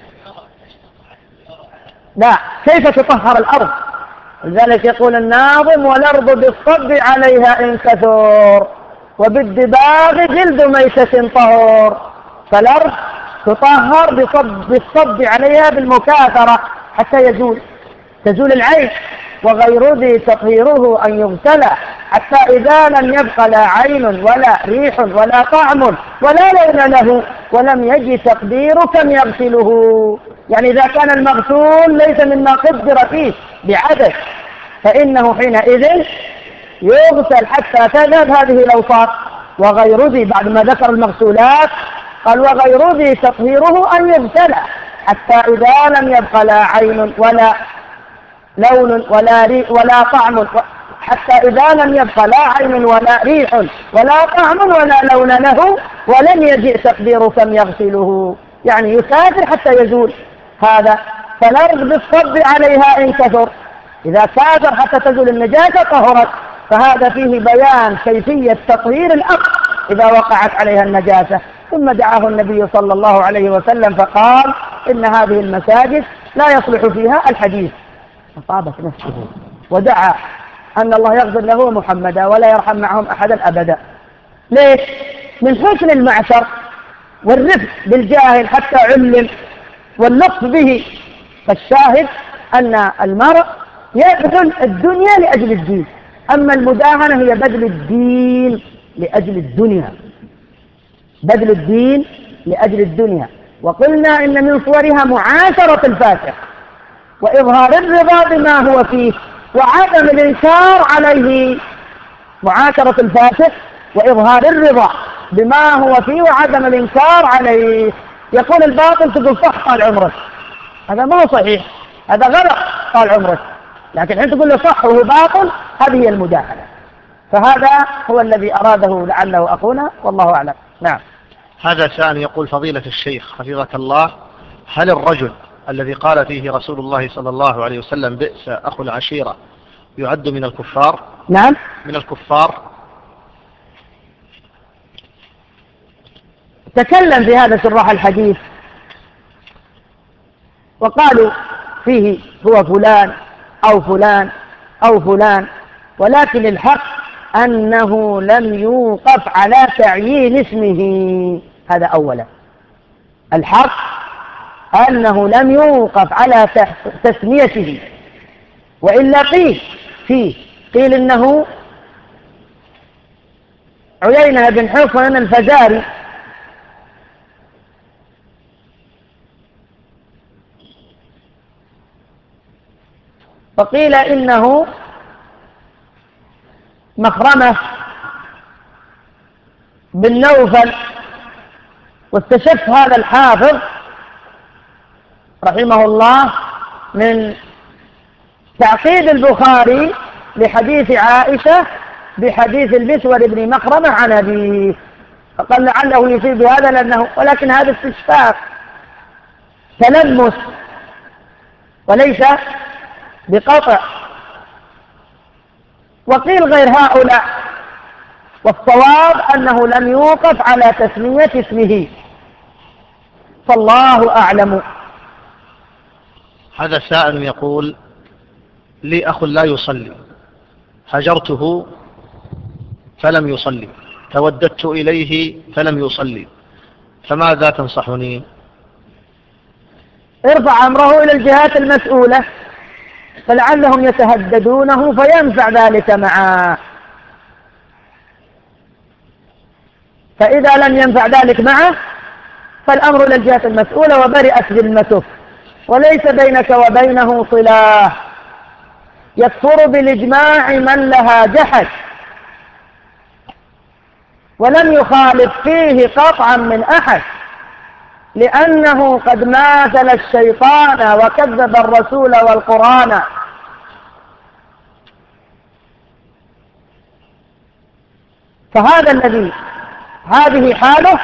لا، كيف تطهر الأرض؟ لذلك يقول الناظم: والأرض بالصب عليها إن كثر وبالدباغ جلد ميتة طهور. فالأرض تطهر بصب بالصب عليها بالمكاثرة حتى يزول تزول العين. وغير ذي تطهيره أن يغسل حتى إذا لم يبق لا عين ولا ريح ولا طعم ولا لون له ولم يجي تقدير كم يغسله. يعني إذا كان المغسول ليس مما قدر فيه بعدد، فإنه حينئذ يغسل حتى تذهب هذه الأوصاف. وغير ذي، بعد ما ذكر المغسولات قال: وغير ذي تطهيره أن يغسل حتى إذا لم يبق لا عين ولا لون ولا ريح ولا طعم، حتى إذا لم يبق لا عين ولا ريح ولا طعم ولا لون له ولم يجئ تقدير كم يغسله، يعني يسافر حتى يزول هذا. فالأرض بالصب عليها إن كثر، إذا كاثر حتى تزول النجاسة طهرت. فهذا فيه بيان كيفية تطهير الأرض إذا وقعت عليها النجاسة. ثم دعاه النبي صلى الله عليه وسلم فقال: إن هذه المساجد لا يصلح فيها الحديث. فطابت نفسه ودعا أن الله يغفر له محمدا ولا يرحم معهم أحدا أبدا. ليش؟ من حسن المعشر والرفق بالجاهل حتى علم واللطف به. فالشاهد أن المرء يبذل الدنيا لأجل الدين، أما المداهنة هي بذل الدين لأجل الدنيا، بذل الدين لأجل الدنيا. وقلنا إن من صورها معاشرة الفاسق وإظهار الرضا بما هو فيه وعدم الإنكار عليه. معاشرة الفاسق وإظهار الرضا بما هو فيه وعدم الإنكار عليه. يقول الباطل تقول صح طال عمرك، هذا ما هو صحيح، هذا غلط طال عمرك، لكن حين تقول له صح وهو باطل، هذه هي المداهنة. فهذا هو الذي أراده لعله أخونا، والله أعلم. نعم. هذا سائل يقول: فضيلة الشيخ حفظك الله، هل الرجل الذي قال فيه رسول الله صلى الله عليه وسلم بئس أخو العشيرة يعد من الكفار؟ نعم، من الكفار. تكلم في هذا شراح الحديث وقالوا فيه هو فلان أو فلان أو فلان، ولكن الحق أنه لم يوقف على تعيين اسمه. هذا أولا، الحق أنه لم يوقف على تسميته، وإلا قيل فيه قيل إنه عيينة بن حصن الفزاري فقيل إنه مخرمة بن نوفل. واستشف هذا الحافظ رحمه الله من تعقيد البخاري لحديث عائشة بحديث المسور بن مخرمة عن أبيه، فقال لعله يصيب هذا لأنه، ولكن هذا استشفاف تلمس وليس بقطع. وقيل غير هؤلاء، والصواب أنه لم يوقف على تسمية اسمه، فالله أعلم. هذا سائل يقول: لي أخ لا يصلي، هجرته فلم يصلي، توددت إليه فلم يصلي، فماذا تنصحني؟ ارفع أمره إلى الجهات المسؤولة فلعلهم يتهددونه فينفع ذلك معه، فإذا لم ينفع ذلك معه فالأمر إلى الجهات المسؤولة وبرئت ذمته، وليس بينك وبينه صلة. يكفر بالإجماع من لها جحد، ولم يخالف فيه قطعا من أحد، لأنه قد ماثل الشيطان وكذب الرسول والقرآن. فهذا الذي هذه حاله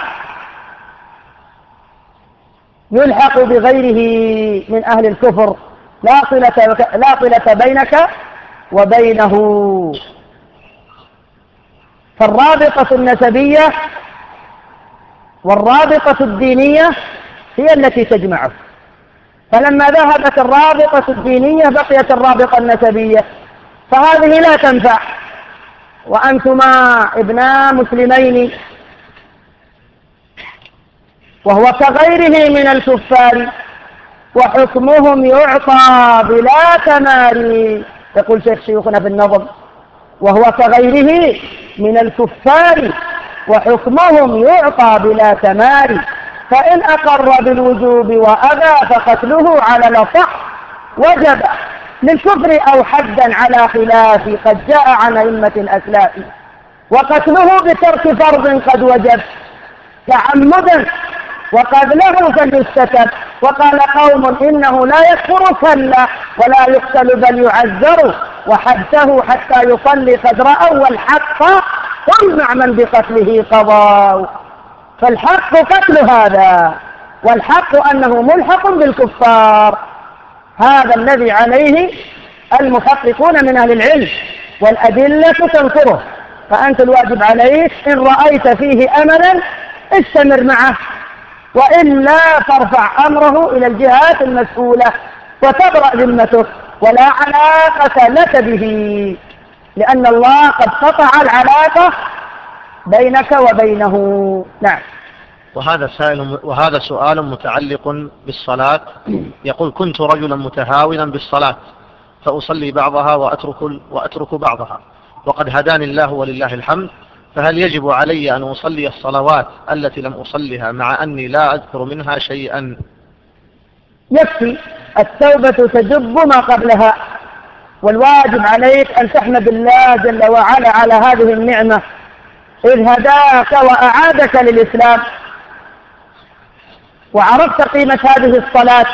يلحق بغيره من أهل الكفر، لا صلة لا صلة بينك وبينه. فالرابطة النسبية والرابطة الدينية هي التي تجمعه، فلما ذهبت الرابطة الدينية بقيت الرابطة النسبية، فهذه لا تنفع. وأنتما ابنا مسلمين وهو كغيره من الكفار وحكمهم يعطى بلا تماري، يقول شيخ شيوخنا في النظم: وهو كغيره من الكفار وحكمهم يعطى بلا تماري، فإن أقر بالوجوب وأبى فقتله على الأصح وجب للكفر أو حدا على خلاف قد جاء عن أئمة الأسلاف، وقتله بترك فرض قد وجب تعمدا وقبله فليستتب. وقال قوم إنه لا يكفر كلا ولا يقتل بل يعذر، وحده حتى يصلي قد رأوا والحق قل مع من بقتله قضاء. فالحق قتل هذا، والحق أنه ملحق بالكفار، هذا الذي عليه المحققون من أهل العلم، والأدلة تنصره. فأنت الواجب عليك إن رأيت فيه أملا استمر معه، وإلا فارفع أمره إلى الجهات المسؤولة وتبرأ ذمتك، ولا علاقة لك به، لأن الله قد قطع العلاقة بينك وبينه. نعم. وهذا سائل وهذا سؤال متعلق بالصلاة، يقول: كنت رجلا متهاونا بالصلاة فأصلي بعضها وأترك وأترك بعضها، وقد هداني الله ولله الحمد، فهل يجب علي أن أصلي الصلوات التي لم أصلها مع أني لا أذكر منها شيئا؟ يكفي التوبة تجب ما قبلها، والواجب عليك أن تحمد الله جل وعلا على هذه النعمة إذ هداك وأعادك للإسلام، وعرفت قيمة هذه الصلاة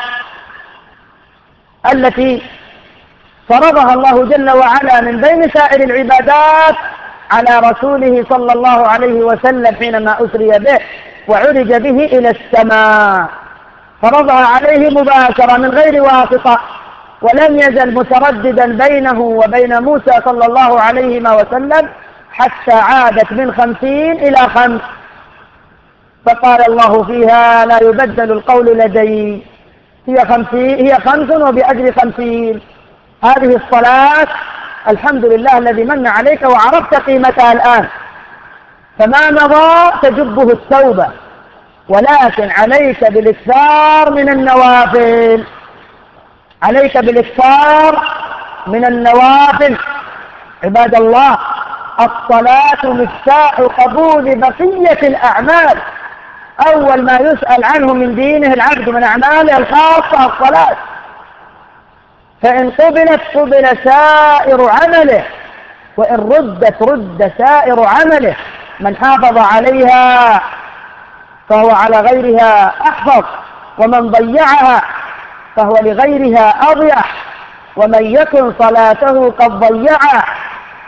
التي فرضها الله جل وعلا من بين سائر العبادات على رسوله صلى الله عليه وسلم حينما أسري به وعرج به إلى السماء، فرضها عليه مباشرة من غير واسطة، ولم يزل مترددا بينه وبين موسى صلى الله عليه وسلم حتى عادت من خمسين إلى خمس، فقال الله فيها: لا يبدل القول لدي، هي خمسين هي خمس وبأجر خمسين. هذه الصلاة الحمد لله الذي من عليك وعرفت قيمتها الآن، فما مضى تجبه التوبة، ولكن عليك بالاكثار من النوافل، عليك بالاكثار من النوافل. عباد الله، الصلاة مفتاح قبول بقية الأعمال، أول ما يسأل عنه من دينه العبد من أعماله الخاصة الصلاة، فإن قبلت قبل سائر عمله، وإن ردت رد سائر عمله. من حافظ عليها فهو على غيرها أحفظ، ومن ضيعها فهو لغيرها أضيع، ومن يكن صلاته قد ضيعها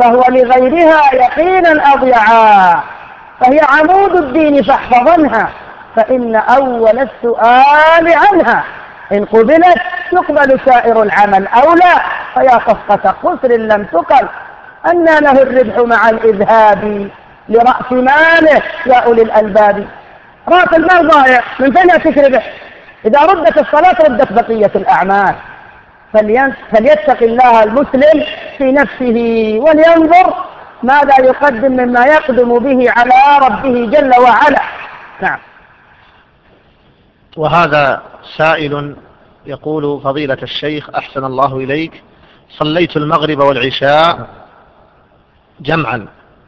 فهو لغيرها يقينا أضيعا، فهي عمود الدين فاحفظنها، فإن أول السؤال عنها إن قبلت يقبل سائر العمل، أو لا فيا صفقة خسر لم تقل أن له الربح مع الإذهاب لرأس ماله يا أولي الألباب. رأس المال ضائع، من فين يأتيك ربح؟ إذا ردت الصلاة ردت بقية الأعمال. فليتق الله المسلم في نفسه ولينظر ماذا يقدم مما يقدم به على ربه جل وعلا. نعم. وهذا سائل يقول: فضيلة الشيخ أحسن الله إليك، صليت المغرب والعشاء جمعا،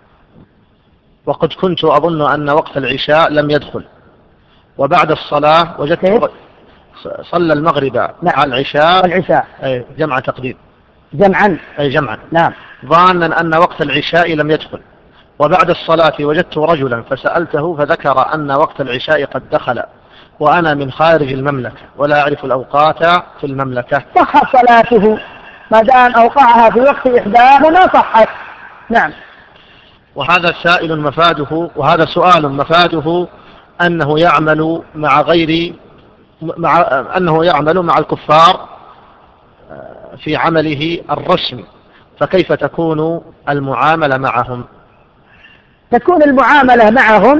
وقد كنت أظن أن وقت العشاء لم يدخل، وبعد الصلاة وجدت صلى المغرب مع العشاء والعشاء أي جمع تقديم جمعا أي جمعا نعم، ظانا أن وقت العشاء لم يدخل، وبعد الصلاة وجدت رجلا فسألته فذكر أن وقت العشاء قد دخل، وأنا من خارج المملكة ولا أعرف الأوقات في المملكة. صح صلاته ما دام أوقعها في وقت إحداهما صحت. نعم. وهذا سائل مفاده وهذا سؤال مفاده أنه يعمل مع غير مع أنه يعمل مع الكفار في عمله الرسمي، فكيف تكون المعاملة معهم؟ تكون المعاملة معهم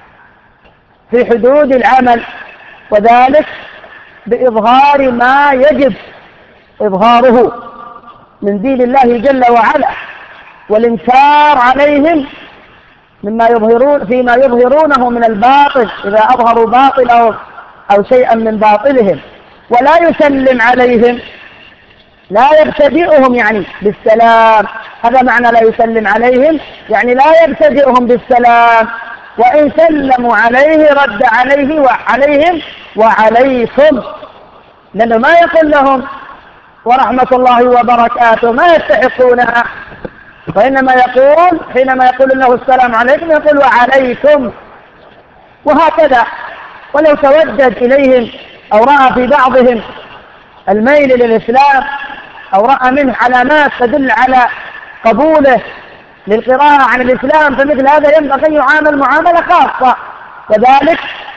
في حدود العمل، وذلك بإظهار ما يجب إظهاره من دين الله جل وعلا، والإنكار عليهم مما يظهرون فيما يظهرونه من الباطل إذا أظهروا باطلهم أو شيئا من باطلهم، ولا يسلم عليهم، لا يبتدئهم يعني بالسلام. هذا معنى لا يسلم عليهم، يعني لا يبتدئهم بالسلام، وإن سلموا عليه رد عليه وعليهم وعليكم، لأنه ما يقول لهم ورحمة الله وبركاته، ما يستحقونها، وإنما يقول حينما يقول له السلام عليكم يقول وعليكم، وهكذا. ولو تودد إليهم أو رأى في بعضهم الميل للإسلام أو رأى منه علامات تدل على قبوله للقراءة عن الإسلام، فمثل هذا ينبغي أن يعامل معاملة خاصة، وذلك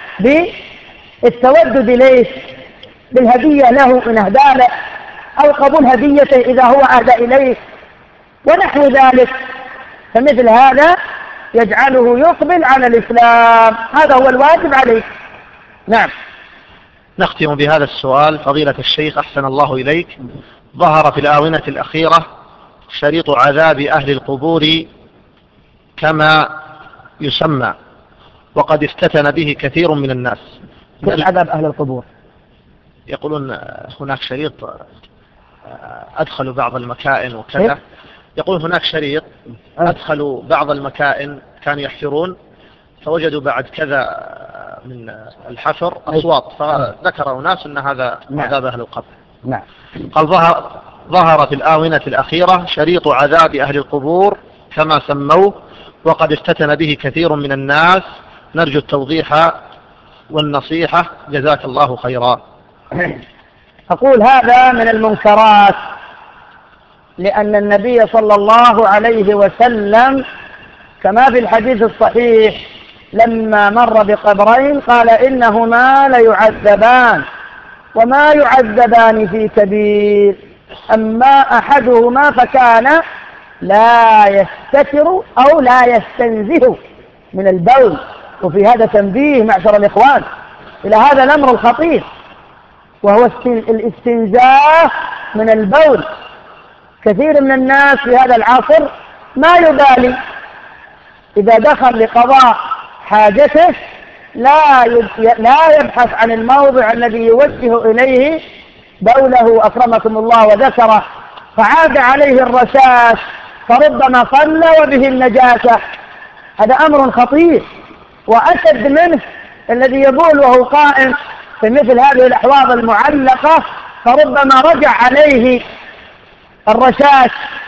بالتودد إليه بالهدية له إن أهدى له، أو قبول هديته إذا هو أهدى إليه ونحو ذلك. فمثل هذا يجعله يقبل على الإسلام، هذا هو الواجب عليه. نعم. نختم بهذا السؤال: فضيلة الشيخ أحسن الله إليك، ظهر في الآونة الأخيرة شريط عذاب أهل القبور كما يسمى، وقد افتتن به كثير من الناس. كيف عذاب أهل القبور؟ يقولون هناك شريط أدخلوا بعض المكائن وكذا، يقول هناك شريط أدخلوا بعض المكائن كانوا يحفرون فوجدوا بعد كذا من الحفر أصوات، فذكر أناس أن هذا عذاب أهل القبر. نعم. قال ظهر, ظهر في الآونة الأخيرة شريط عذاب أهل القبور كما سموه، وقد افتتن به كثير من الناس، نرجو التوضيح والنصيحة جزاك الله خيرا. أقول هذا من المنكرات، لأن النبي صلى الله عليه وسلم كما في الحديث الصحيح لما مر بقبرين قال إنهما ليعذبان وما يعذبان في كبير، أما أحدهما فكان لا يستتر أو لا يستنزه من البول. وفي هذا تنبيه معشر الإخوان إلى هذا الأمر الخطير، وهو الاستنزاه من البول. كثير من الناس في هذا العصر ما يبالي إذا دخل لقضاء حاجته لا لا يبحث عن الموضع الذي يوجه إليه بوله أكرمكم الله وذكره، فعاد عليه الرشاش فربما صلى وبه النجاسة. هذا أمر خطير، وأشد منه الذي يبول وهو قائم في مثل هذه الأحواض المعلقة فربما رجع عليه الرشاش.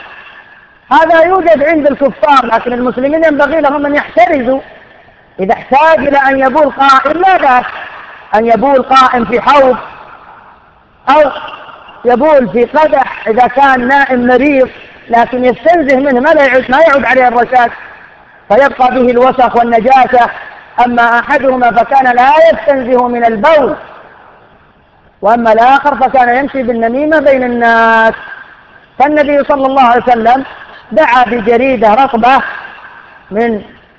هذا يوجد عند الكفار، لكن المسلمين ينبغي لهم أن يحترزوا. إذا احتاج إلى أن يبول قائم لا بأس أن يبول قائم في حوض، أو يبول في قدح إذا كان نائم مريض لكن يستنزه منه ما لا يعود ما يعود عليه الرشاد فيبقى به الوسخ والنجاسة. أما أحدهما فكان لا يستنزه من البول، وأما الآخر فكان يمشي بالنميمة بين الناس. فالنبي صلى الله عليه وسلم دعا بجريدة رطبة من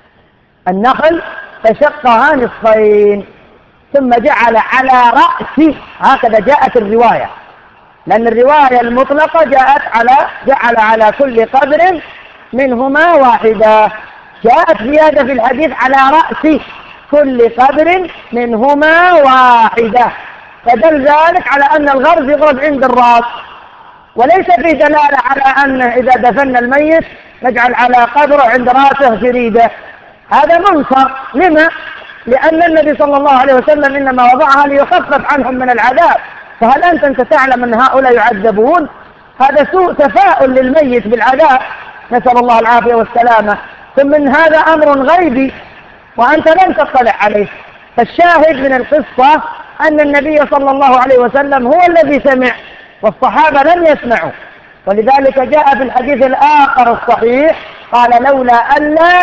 النخل فشقها نصفين، ثم جعل على رأسه، هكذا جاءت الرواية، لأن الرواية المطلقة جاءت على جعل على كل قبر منهما واحدة، جاءت زيادة في الحديث على رأس كل قبر منهما واحدة، فدل ذلك على أن الغرز يغرز عند الرأس، وليس في دلالة على أن إذا دفن الميت نجعل على قبره عند رأسه جريدة، هذا منكر. لما؟ لأن النبي صلى الله عليه وسلم إنما وضعها ليخفف عنهم من العذاب، فهل أنت أنت تعلم أن هؤلاء يعذبون؟ هذا سوء تفاؤل للميت بالعذاب، نسأل الله العافية والسلامة. ثم من هذا أمر غيبي وأنت لن تطلع عليه. فالشاهد من القصة أن النبي صلى الله عليه وسلم هو الذي سمع والصحابة لم يسمعوا، ولذلك جاء في الحديث الآخر الصحيح قال لولا أن لا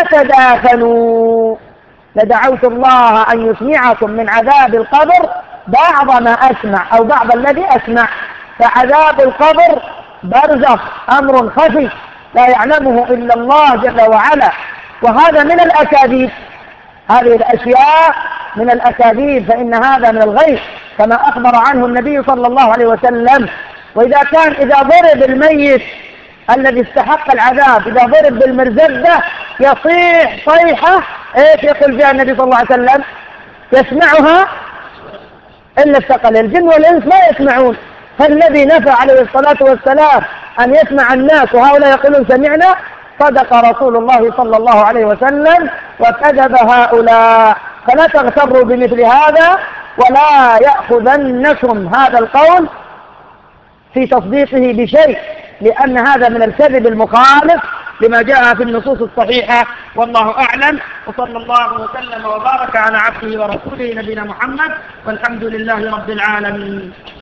تدافنوا لدعوت الله أن يسمعكم من عذاب القبر بعض ما أسمع أو بعض الذي أسمع. فعذاب القبر برزخ، أمر خفي لا يعلمه إلا الله جل وعلا، وهذا من الأكاذيب، هذه الأشياء من الأكاذيب، فإن هذا من الغيب كما أخبر عنه النبي صلى الله عليه وسلم. وإذا كان إذا ضرب الميت الذي استحق العذاب إذا ضرب بالمرزبة يصيح صيحة ايش يقول فيها النبي صلى الله عليه وسلم؟ يسمعها إلا الثقلين، الجن والإنس ما يسمعون. فالذي نفى عليه الصلاة والسلام أن يسمع الناس وهؤلاء يقولون سمعنا، صدق رسول الله صلى الله عليه وسلم وكذب هؤلاء. فلا تغتروا بمثل هذا، ولا يأخذنكم هذا القول في تصديقه بشيء، لأن هذا من الكذب المخالف لما جاء في النصوص الصحيحة. والله أعلم، وصلى الله وسلم وبارك على عبده ورسوله نبينا محمد، والحمد لله رب العالمين.